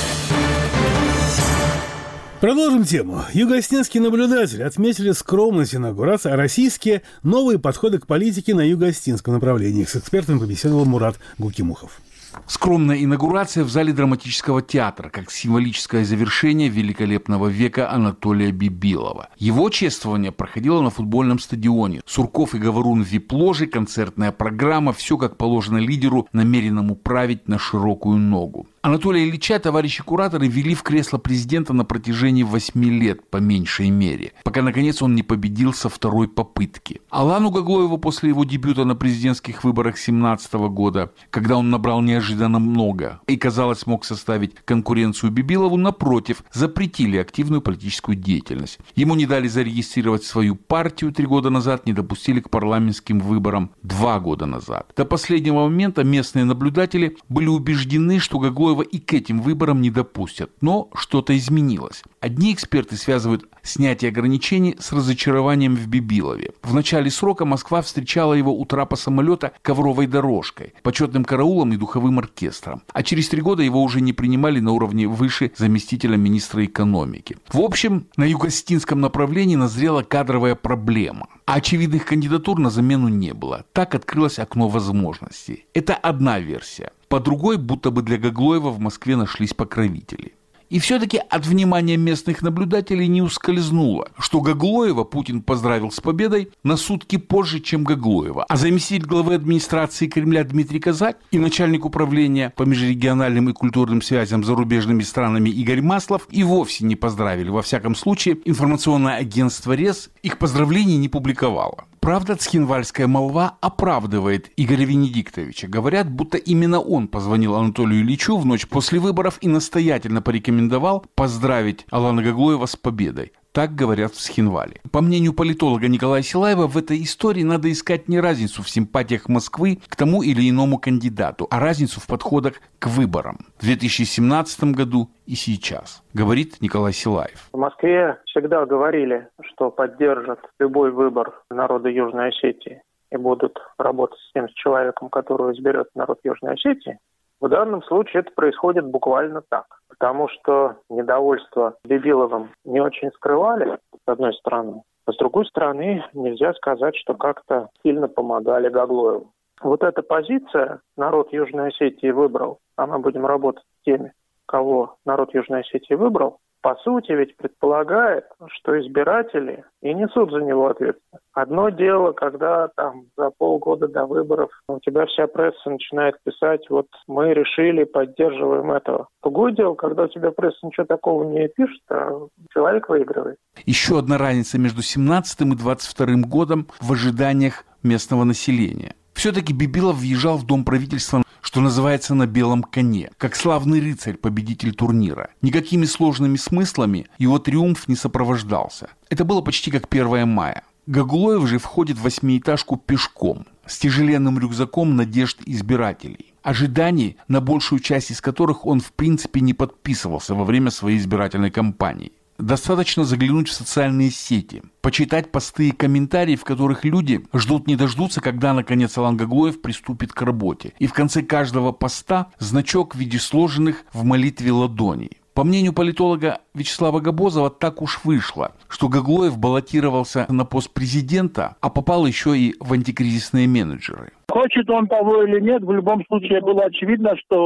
Speaker 1: Продолжим тему. Юго-осетинские наблюдатели отметили скромность инаугурации, а российские новые подходы к политике на юго-осетинском направлении. С экспертами побеседовал Мурат Гукимухов.
Speaker 13: Скромная инаугурация в зале драматического театра, как символическое завершение великолепного века Анатолия Бибилова. Его чествование проходило на футбольном стадионе. Сурков и Говорун в вип-ложе, концертная программа, все как положено лидеру, намеренному править на широкую ногу. Анатолия Ильича товарищи кураторы вели в кресло президента на протяжении 8 лет, по меньшей мере, пока, наконец, он не победил со второй попытки. Алану Гаглоеву после его дебюта на президентских выборах 2017 года, когда он набрал неожиданно много и, казалось, мог составить конкуренцию Бибилову, напротив, запретили активную политическую деятельность. Ему не дали зарегистрировать свою партию 3 года назад, не допустили к парламентским выборам 2 года назад. До последнего момента местные наблюдатели были убеждены, что Гаглоев и к этим выборам не допустят. Но что-то изменилось. Одни эксперты связывают снятие ограничений с разочарованием в Бибилове. В начале срока Москва встречала его у трапа самолета ковровой дорожкой, почетным караулом и духовым оркестром. А через 3 года его уже не принимали на уровне выше заместителя министра экономики. В общем, на юго-осетинском направлении назрела кадровая проблема. А очевидных кандидатур на замену не было. Так открылось окно возможностей. Это одна версия. По другой, будто бы для Гаглоева в Москве нашлись покровители. И все-таки от внимания местных наблюдателей не ускользнуло, что Гаглоева Путин поздравил с победой на сутки позже, чем Гаглоева. А заместитель главы администрации Кремля Дмитрий Казак и начальник управления по межрегиональным и культурным связям с зарубежными странами Игорь Маслов и вовсе не поздравили. Во всяком случае, информационное агентство РЕС их поздравлений не публиковало. Правда, цхинвальская молва оправдывает Игоря Венедиктовича. Говорят, будто именно он позвонил Анатолию Ильичу в ночь после выборов и настоятельно порекомендовал поздравить Алана Гаглоева с победой. Так говорят в Цхинвале. По мнению политолога Николая Силаева, в этой истории надо искать не разницу в симпатиях Москвы к тому или иному кандидату, а разницу в подходах к выборам в 2017 году и сейчас, говорит Николай Силаев.
Speaker 14: В Москве всегда говорили, что поддержат любой выбор народа Южной Осетии и будут работать с тем человеком, которого изберет народ Южной Осетии. В данном случае это происходит буквально так. Потому что недовольство Бибиловым не очень скрывали, с одной стороны. А с другой стороны, нельзя сказать, что как-то сильно помогали Гаглоеву. Вот эта позиция народ Южной Осетии выбрал, а мы будем работать с теми, кого народ Южной Осетии выбрал, по сути ведь предполагает, что избиратели и несут за него ответственность. Одно дело, когда там за полгода до выборов у тебя вся пресса начинает писать, вот мы решили, поддерживаем этого. Другое дело, когда у тебя пресса ничего такого не пишет, а человек выигрывает.
Speaker 13: Еще одна разница между 17 и 22 годом в ожиданиях местного населения. Все-таки Бибилов въезжал в Дом правительства, что называется, на белом коне, как славный рыцарь, победитель турнира. Никакими сложными смыслами его триумф не сопровождался. Это было почти как 1 мая. Гаглоев же входит в 8-этажку пешком, с тяжеленным рюкзаком надежд избирателей. Ожиданий, на большую часть из которых он в принципе не подписывался во время своей избирательной кампании. Достаточно заглянуть в социальные сети, почитать посты и комментарии, в которых люди ждут не дождутся, когда, наконец, Алан Гаглоев приступит к работе. И в конце каждого поста значок в виде сложенных в молитве ладоней. По мнению политолога Вячеслава Габозова, так уж вышло, что Гаглоев баллотировался на пост президента, а попал еще и в антикризисные менеджеры.
Speaker 15: Хочет он того или нет, в любом случае было очевидно, что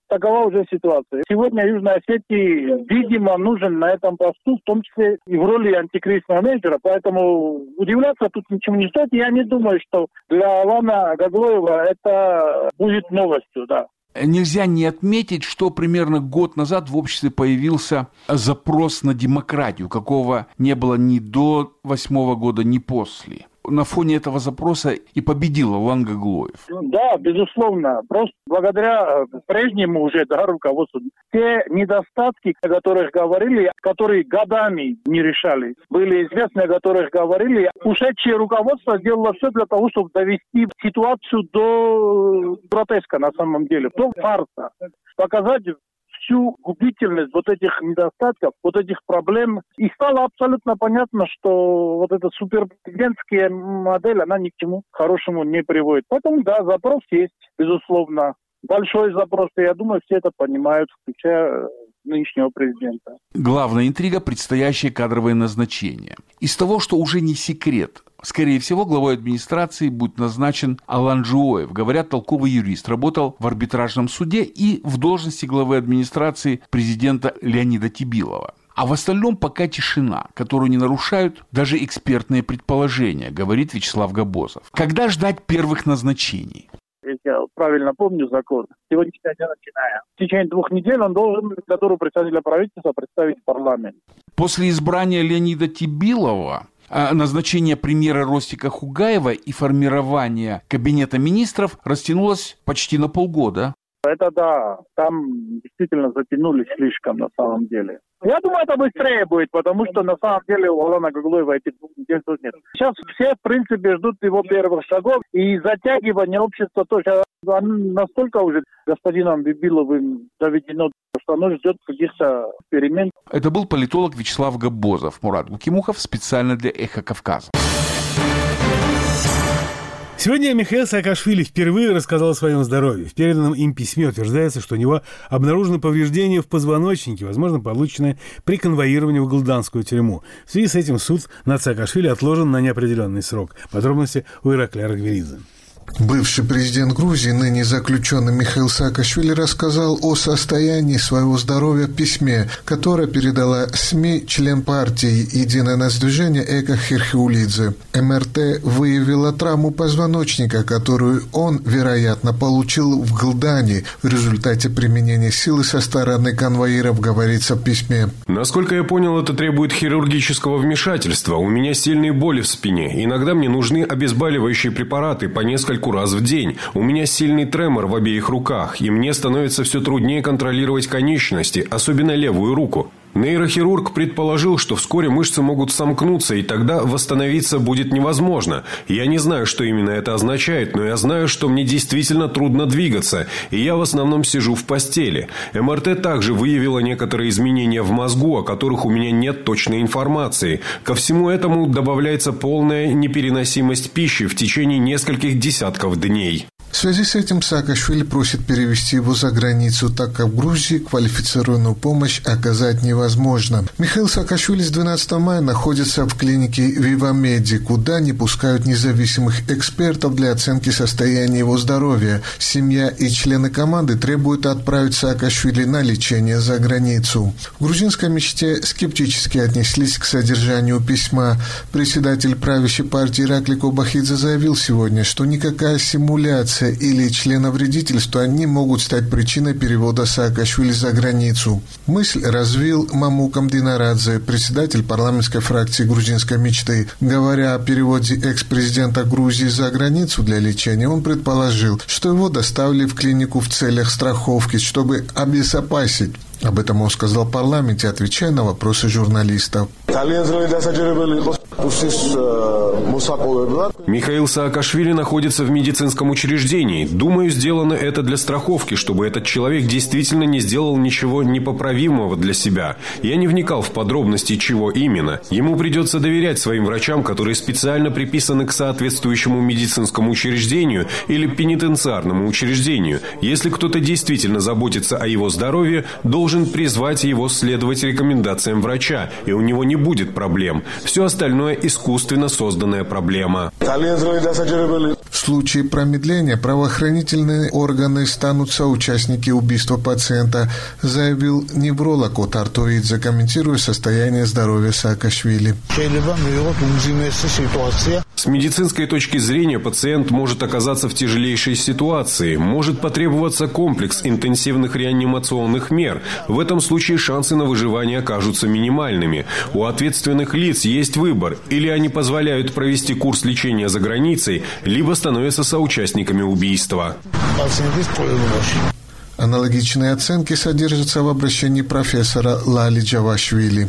Speaker 15: такова уже ситуация. Сегодня Южной Осетии, видимо, нужен на этом посту, в том числе и в роли антикризисного менеджера, поэтому удивляться тут ничему не стоит. Я не думаю, что для Алана Гаглоева это будет новостью, да.
Speaker 13: Нельзя не отметить, что примерно год назад в обществе появился запрос на демократию, какого не было ни до 2008 года, ни после. На фоне этого запроса и победил Алан Гаглоев.
Speaker 15: Да, безусловно. Просто благодаря прежнему уже руководству те недостатки, о которых говорили, которые годами не решались, были известны, о которых говорили. Ушедшее руководство сделало все для того, чтобы довести ситуацию до гротеска на самом деле, до фарса. Показать всю губительность вот этих недостатков, вот этих проблем. И стало абсолютно понятно, что вот эта суперпрезидентская модель, она ни к чему хорошему не приводит. Поэтому, да, запрос есть, безусловно. Большой запрос, и я думаю, все это понимают, включая нынешнего президента.
Speaker 13: Главная интрига – предстоящее кадровое назначение. Из того, что уже не секрет, скорее всего, главой администрации будет назначен Алан Джуоев. Говорят, толковый юрист, работал в арбитражном суде и в должности главы администрации президента Леонида Тибилова. А в остальном пока тишина, которую не нарушают даже экспертные предположения, говорит Вячеслав Габозов. Когда ждать первых назначений?
Speaker 15: Если я правильно помню закон, сегодняшний день начиная. В течение 2 недель он должен кандидатуру председателя правительства представить в парламент.
Speaker 13: После избрания Леонида Тибилова, назначение премьера Ростика Хугаева и формирование кабинета министров растянулось почти на полгода.
Speaker 15: Это да, там действительно затянулись слишком на самом деле. Я думаю, это быстрее будет, потому что на самом деле у Алана Гаглоева этих 2 недель тут нет. Сейчас все, в принципе, ждут его первых шагов, и затягивание общества тоже настолько уже господином Бибиловым доведено, что оно ждет каких-то перемен.
Speaker 13: Это был политолог Вячеслав Габозов. Мурат Гукимухов специально для «Эхо Кавказа».
Speaker 1: Сегодня Михаил Саакашвили впервые рассказал о своем здоровье. В переданном им письме утверждается, что у него обнаружено повреждение в позвоночнике, возможно, полученное при конвоировании в Гулданскую тюрьму. В связи с этим суд над Саакашвили отложен на неопределенный срок. Подробности у Иракли Аргвелидзе.
Speaker 16: Бывший президент Грузии, ныне заключенный Михаил Саакашвили, рассказал о состоянии своего здоровья в письме, которое передала СМИ член партии «Единое нас движение» Эка Хирхиулидзе. МРТ выявила травму позвоночника, которую он, вероятно, получил в Гулдане в результате применения силы со стороны конвоиров, говорится в письме.
Speaker 2: Насколько я понял, это требует хирургического вмешательства. У меня сильные боли в спине. Иногда мне нужны обезболивающие препараты по несколько раз в день. У меня сильный тремор в обеих руках, и мне становится все труднее контролировать конечности, особенно левую руку. Нейрохирург предположил, что вскоре мышцы могут сомкнуться, и тогда восстановиться будет невозможно. Я не знаю, что именно это означает, но я знаю, что мне действительно трудно двигаться, и я в основном сижу в постели. МРТ также выявила некоторые изменения в мозгу, о которых у меня нет точной информации. Ко всему этому добавляется полная непереносимость пищи в течение нескольких десятков дней.
Speaker 16: В связи с этим Саакашвили просит перевести его за границу, так как в Грузии квалифицированную помощь оказать невозможно. Михаил Саакашвили с 12 мая находится в клинике Вивамеди, куда не пускают независимых экспертов для оценки состояния его здоровья. Семья и члены команды требуют отправить Саакашвили на лечение за границу. В грузинской мечте скептически отнеслись к содержанию письма. Председатель правящей партии Иракли Кобахидзе заявил сегодня, что никакая симуляция или членовредительство не могут стать причиной перевода Саакашвили за границу. Мысль развил Мамукам Динарадзе, председатель парламентской фракции грузинской мечты. Говоря о переводе экс-президента Грузии за границу для лечения, он предположил, что его доставили в клинику в целях страховки, чтобы обезопасить. Об этом он сказал в парламенте, отвечая на вопросы журналистов.
Speaker 2: Михаил Саакашвили находится в медицинском учреждении. Думаю, сделано это для страховки, чтобы этот человек действительно не сделал ничего непоправимого для себя. Я не вникал в подробности, чего именно. Ему придется доверять своим врачам, которые специально приписаны к соответствующему медицинскому учреждению или пенитенциарному учреждению. Если кто-то действительно заботится о его здоровье, должен призвать его следовать рекомендациям врача, и у него не будет проблем. Все остальное искусственно созданная проблема.
Speaker 16: В В случае промедления правоохранительные органы станут соучастники убийства пациента, заявил невролог от Артовидзе, комментируя состояние здоровья Саакашвили.
Speaker 2: С медицинской точки зрения пациент может оказаться в тяжелейшей ситуации. Может потребоваться комплекс интенсивных реанимационных мер. В этом случае шансы на выживание окажутся минимальными. У ответственных лиц есть выбор. Или они позволяют провести курс лечения за границей, либо становятся соучастниками убийства.
Speaker 16: Аналогичные оценки содержатся в обращении профессора Лали Джавашвили.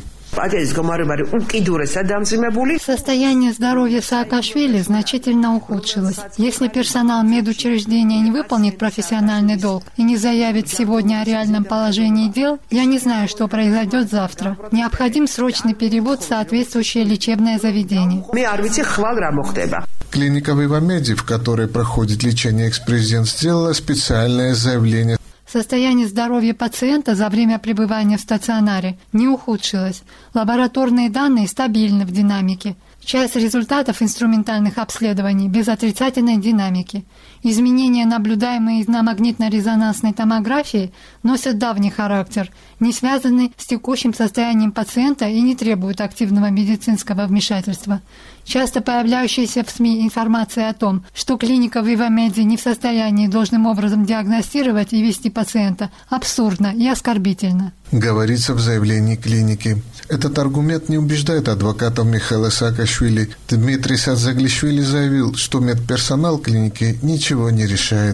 Speaker 4: Состояние здоровья Саакашвили значительно ухудшилось. Если персонал медучреждения не выполнит профессиональный долг и не заявит сегодня о реальном положении дел, я не знаю, что произойдет завтра. Необходим срочный перевод в соответствующее лечебное заведение.
Speaker 16: Клиника Вивамеди, в которой проходит лечение экс-президент, сделала специальное заявление.
Speaker 4: Состояние здоровья пациента за время пребывания в стационаре не ухудшилось. Лабораторные данные стабильны в динамике. Часть результатов инструментальных обследований без отрицательной динамики. Изменения, наблюдаемые на магнитно-резонансной томографии, носят давний характер, не связаны с текущим состоянием пациента и не требуют активного медицинского вмешательства. Часто появляющаяся в СМИ информация о том, что клиника Вивамеди не в состоянии должным образом диагностировать и вести пациента, абсурдна и оскорбительна.
Speaker 16: Говорится в заявлении клиники. Этот аргумент не убеждает адвокатов Михаила Саакашвили. Дмитрий Садзаглишвили заявил, что медперсонал клиники ничего не решает.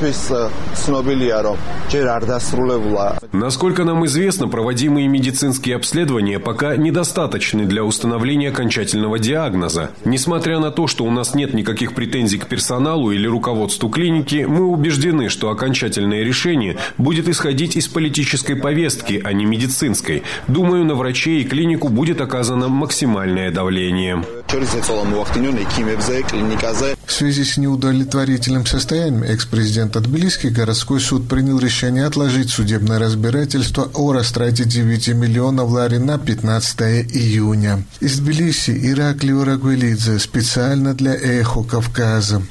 Speaker 2: Насколько нам известно, проводимые медицинские обследования пока недостаточны для установления окончательного диагноза. Несмотря на то, что у нас нет никаких претензий к персоналу или руководству клиники, мы убеждены, что окончательное решение будет исходить из политической повестки, а не медицинской. Думаю, на врачей и клинику будет оказано максимальное давление.
Speaker 16: В связи с неудовлетворительным состоянием экс-президента Тбилиси городской суд принял решение отложить судебное разбирательство о растрате 9 миллионов лари на 15 июня. Из Тбилиси Ираклий Урагвелидзе специально для «Эхо Кавказа».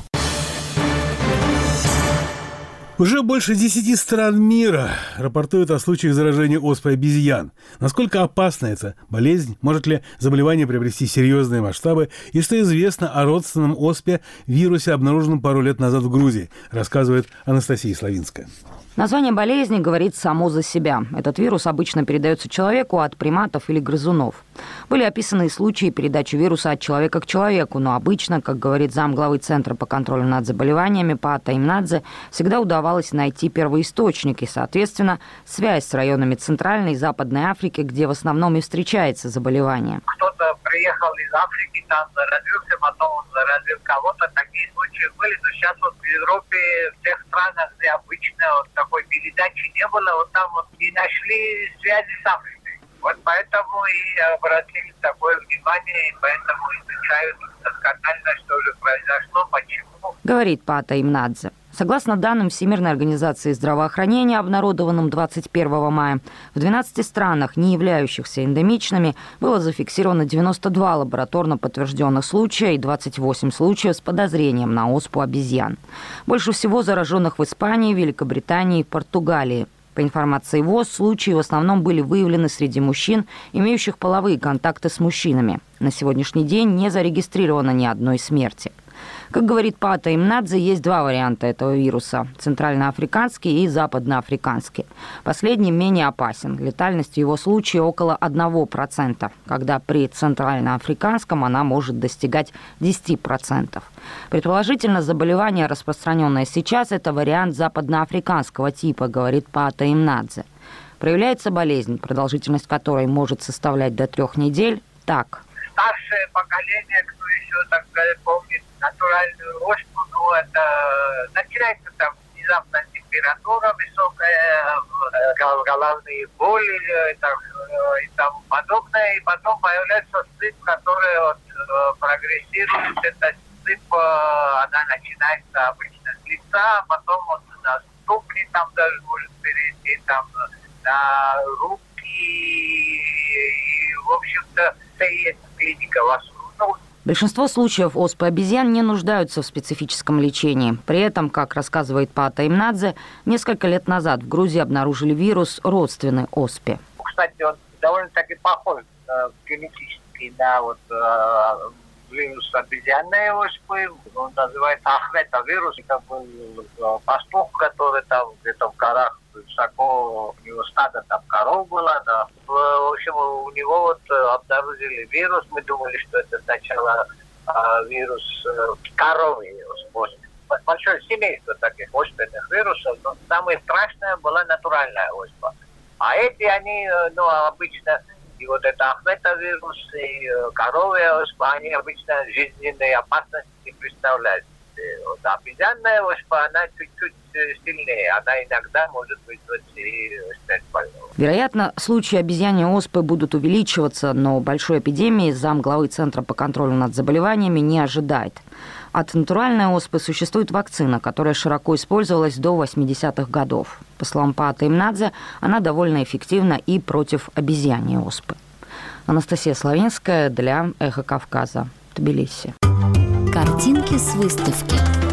Speaker 1: Уже больше 10 стран мира рапортуют о случаях заражения оспой обезьян. Насколько опасна эта болезнь? Может ли заболевание приобрести серьезные масштабы? И что известно о родственном оспе вирусе, обнаруженном пару лет назад в Грузии, рассказывает Анастасия Славинская.
Speaker 6: Название болезни говорит само за себя. Этот вирус обычно передается человеку от приматов или грызунов. Были описаны и случаи передачи вируса от человека к человеку, но обычно, как говорит замглавы Центра по контролю над заболеваниями Паата Имнадзе, всегда удавалось найти первоисточник и, соответственно, связь с районами Центральной и Западной Африки, где в основном и встречается заболевание.
Speaker 17: Кто-то приехал из Африки, там заразился, потом он заразил кого-то. Такие случаи были, но сейчас вот в Европе, в тех странах, где обычно вот такой передачи не было, вот там вот и нашли связи с Африкой. Вот поэтому и обратили такое внимание, и поэтому изучают досконально, что же произошло, почему.
Speaker 6: Говорит Паата Имнадзе. Согласно данным Всемирной организации здравоохранения, обнародованным 21 мая, в 12 странах, не являющихся эндемичными, было зафиксировано 92 лабораторно подтвержденных случая и 28 случаев с подозрением на оспу обезьян. Больше всего зараженных в Испании, Великобритании и Португалии. По информации ВОЗ, случаи в основном были выявлены среди мужчин, имеющих половые контакты с мужчинами. На сегодняшний день не зарегистрировано ни одной смерти. Как говорит Паата Имнадзе, есть два варианта этого вируса – центральноафриканский и западноафриканский. Последний менее опасен. Летальность в его случае около 1%, когда при центральноафриканском она может достигать 10%. Предположительно, заболевание, распространенное сейчас, это вариант западноафриканского типа, говорит Паата Имнадзе. Проявляется болезнь, продолжительность которой может составлять до 3 недель, так.
Speaker 17: Старшее поколение, кто еще, так сказать, помнит натуральную оспу, ну, это начинается там внезапно температура высокая, головные боли и тому подобное, и потом появляется сыпь, которая вот прогрессирует. Эта сыпь, она начинается обычно с лица, а потом вот на ступни там даже может перейти, там на руки, и, в общем-то, это и есть клиника в основном.
Speaker 6: Большинство случаев оспы обезьян не нуждаются в специфическом лечении. При этом, как рассказывает Паата Имнадзе, несколько лет назад в Грузии обнаружили вирус, родственный оспе.
Speaker 17: Кстати, он довольно-таки похож генетически на вирус обезьянной оспы. Он называется ахмета-вирус. Это был пастух, который там где-то в горах высоко, у него стадо там коров было. Да. В общем, у него обнаружили вирус. Мы думали, что это сначала вирус коровий оспы. Большое семейство таких оспенных вирусов. Но самое страшное была натуральная оспа. А эти, они, обычно, и вот это ахмета-вирус, и коровья оспа, они обычно жизненной опасности не представляют. Вот обезьянная оспа, она чуть-чуть сильнее. Она иногда может вызвать и смерть больного.
Speaker 6: Вероятно, случаи обезьяньей оспы будут увеличиваться, но большой эпидемии замглавы Центра по контролю над заболеваниями не ожидает. От натуральной оспы существует вакцина, которая широко использовалась до 80-х годов. По словам Паата Имнадзе, она довольно эффективна и против обезьяньей оспы. Анастасия Славинская для «Эхо Кавказа», Тбилиси.
Speaker 7: Картинки с выставки.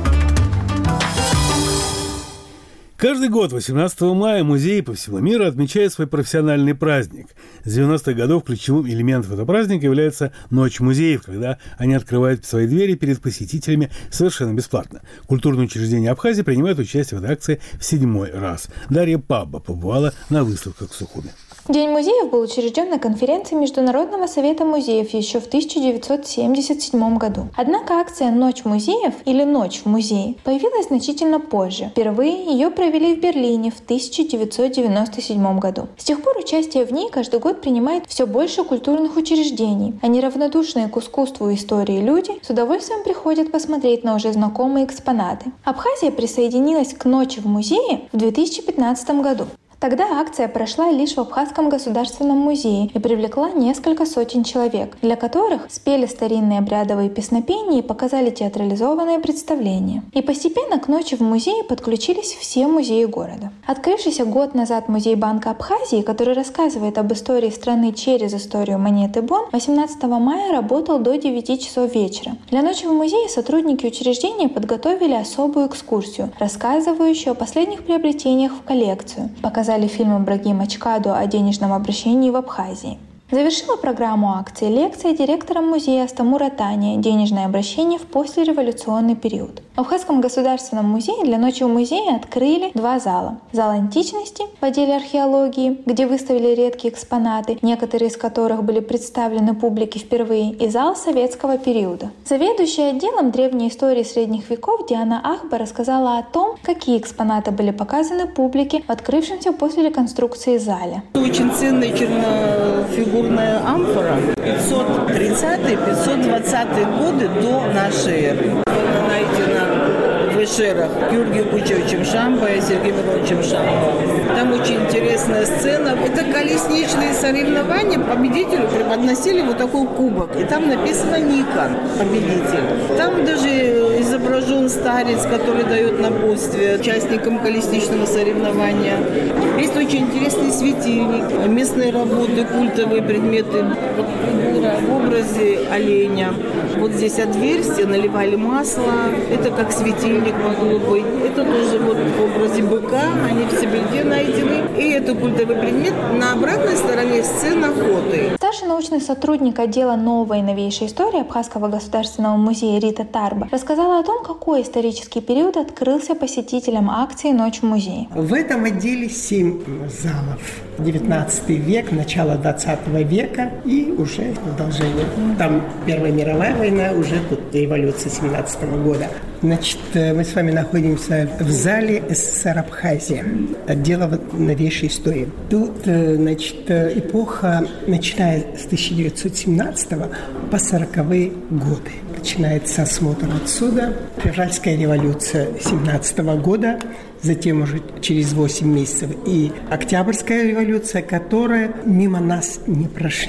Speaker 1: Каждый год 18 мая музеи по всему миру отмечают свой профессиональный праздник. С 90-х годов ключевым элементом этого праздника является Ночь музеев, когда они открывают свои двери перед посетителями совершенно бесплатно. Культурные учреждения Абхазии принимают участие в этой акции в 7-й раз. Дарья Пабба побывала на выставках в Сухуми.
Speaker 18: День музеев был учрежден на конференции Международного совета музеев еще в 1977 году. Однако акция «Ночь музеев» или «Ночь в музее» появилась значительно позже. Впервые ее провели в Берлине в 1997 году. С тех пор участие в ней каждый год принимает все больше культурных учреждений, а неравнодушные к искусству и истории люди с удовольствием приходят посмотреть на уже знакомые экспонаты. Абхазия присоединилась к «Ночи в музее» в 2015 году. Тогда акция прошла лишь в Абхазском государственном музее и привлекла несколько сотен человек, для которых спели старинные обрядовые песнопения и показали театрализованные представления. И постепенно к Ночи в музее подключились все музеи города. Открывшийся год назад музей Банка Абхазии, который рассказывает об истории страны через историю монеты Бон, 18 мая работал до 9 часов вечера. Для Ночи в музее сотрудники учреждения подготовили особую экскурсию, рассказывающую о последних приобретениях в коллекцию. Показали фильм Ибрагима Чкаду о денежном обращении в Абхазии. Завершила программу акции лекция директора музея Астамура Тания «Денежное обращение в послереволюционный период». В Абхазском государственном музее для Ночи в музее открыли 2 зала. Зал античности в отделе археологии, где выставили редкие экспонаты, некоторые из которых были представлены публике впервые, и зал советского периода. Заведующая отделом древней истории средних веков Диана Ахба рассказала о том, какие экспонаты были показаны публике в открывшемся после реконструкции зале.
Speaker 19: Очень ценная чернофигурная амфора 530-520 годы до нашей эры. Найдена в эшерах Георгием Кучевичем Шамбой и Сергеем Ивановичем Шамбой. Там очень интересная сцена. Это колесничные соревнования. Победителю преподносили вот такой кубок. И там написано «Никон», победитель. Там даже изображен старец, который дает напутствие участникам колесничного соревнования. Есть очень интересный светильник, местные работы, культовые предметы. Вот фигура в образе оленя. Вот здесь отверстие, наливали масло. Это как светильник могло быть. Это тоже вот в образе быка. Они в Сибирде найдены. И это культовый предмет. На обратной стороне сцена охоты.
Speaker 18: Старший научный сотрудник отдела новой и новейшей истории Абхазского государственного музея Рита Тарба рассказала о том, какой исторический период открылся посетителям акции «Ночь в музее».
Speaker 24: В этом отделе 7 залов. 19 век, начало 20 века и уже продолжение. Там Первая мировая война, уже тут революция 17 года. Значит, мы с вами находимся в зале СССР Абхазия, отдела новейшей истории. Тут, значит, эпоха, начиная с 1917 по 40-е годы. Начинается осмотр отсюда. Февральская революция 17 года, затем уже через 8 месяцев и Октябрьская революция, которая мимо нас не прошли.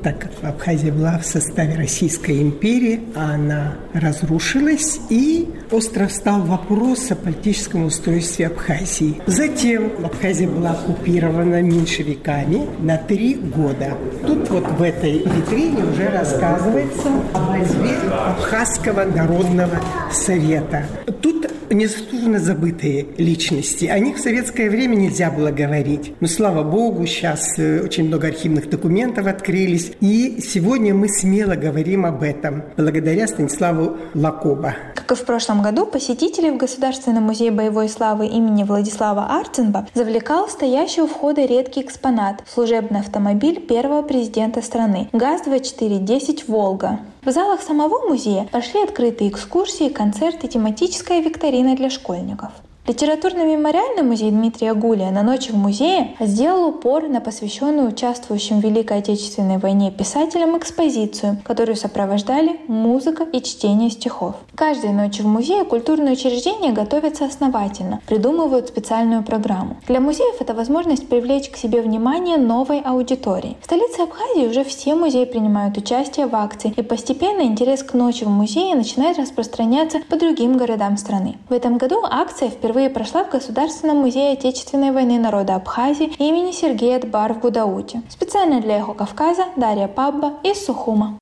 Speaker 24: так как Абхазия была в составе Российской империи, она разрушилась, и остро встал вопрос о политическом устройстве Абхазии. Затем Абхазия была оккупирована меньшевиками на 3 года. Тут вот в этой витрине уже рассказывается о борьбе Абхазского народного совета. Тут незаслуженно забытые личности. О них в советское время нельзя было говорить. Но, слава богу, сейчас очень много архивных документов открылись. И сегодня мы смело говорим об этом, благодаря Станиславу Лакоба.
Speaker 18: Как и в прошлом году, посетителей в Государственном музее боевой славы имени Владислава Арценба завлекал стоящий у входа редкий экспонат – служебный автомобиль первого президента страны ГАЗ-2410 «Волга». В залах самого музея прошли открытые экскурсии, концерты, тематическая викторина для школьников. Литературно-мемориальный музей Дмитрия Гулия на «Ночи в музее» сделал упор на посвященную участвующим в Великой Отечественной войне писателям экспозицию, которую сопровождали музыка и чтение стихов. Каждой ночи в музее культурные учреждения готовятся основательно, придумывают специальную программу. Для музеев это возможность привлечь к себе внимание новой аудитории. В столице Абхазии уже все музеи принимают участие в акции, и постепенно интерес к «Ночи в музее» начинает распространяться по другим городам страны. В этом году акция впервые прошла в Государственном музее Отечественной войны народа Абхазии имени Сергея Дбар в Гудауте. Специально для «Эхо Кавказа» Дарья Пабба из Сухума.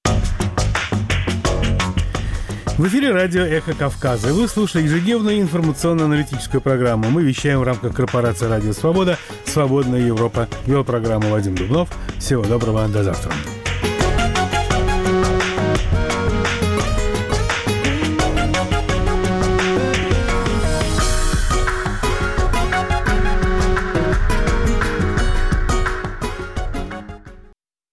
Speaker 1: В эфире радио «Эхо Кавказа». И вы слушаете ежедневную информационно-аналитическую программу. Мы вещаем в рамках корпорации «Радио Свобода», «Свободная Европа». Вел программу Вадим Дубнов. Всего доброго, до завтра.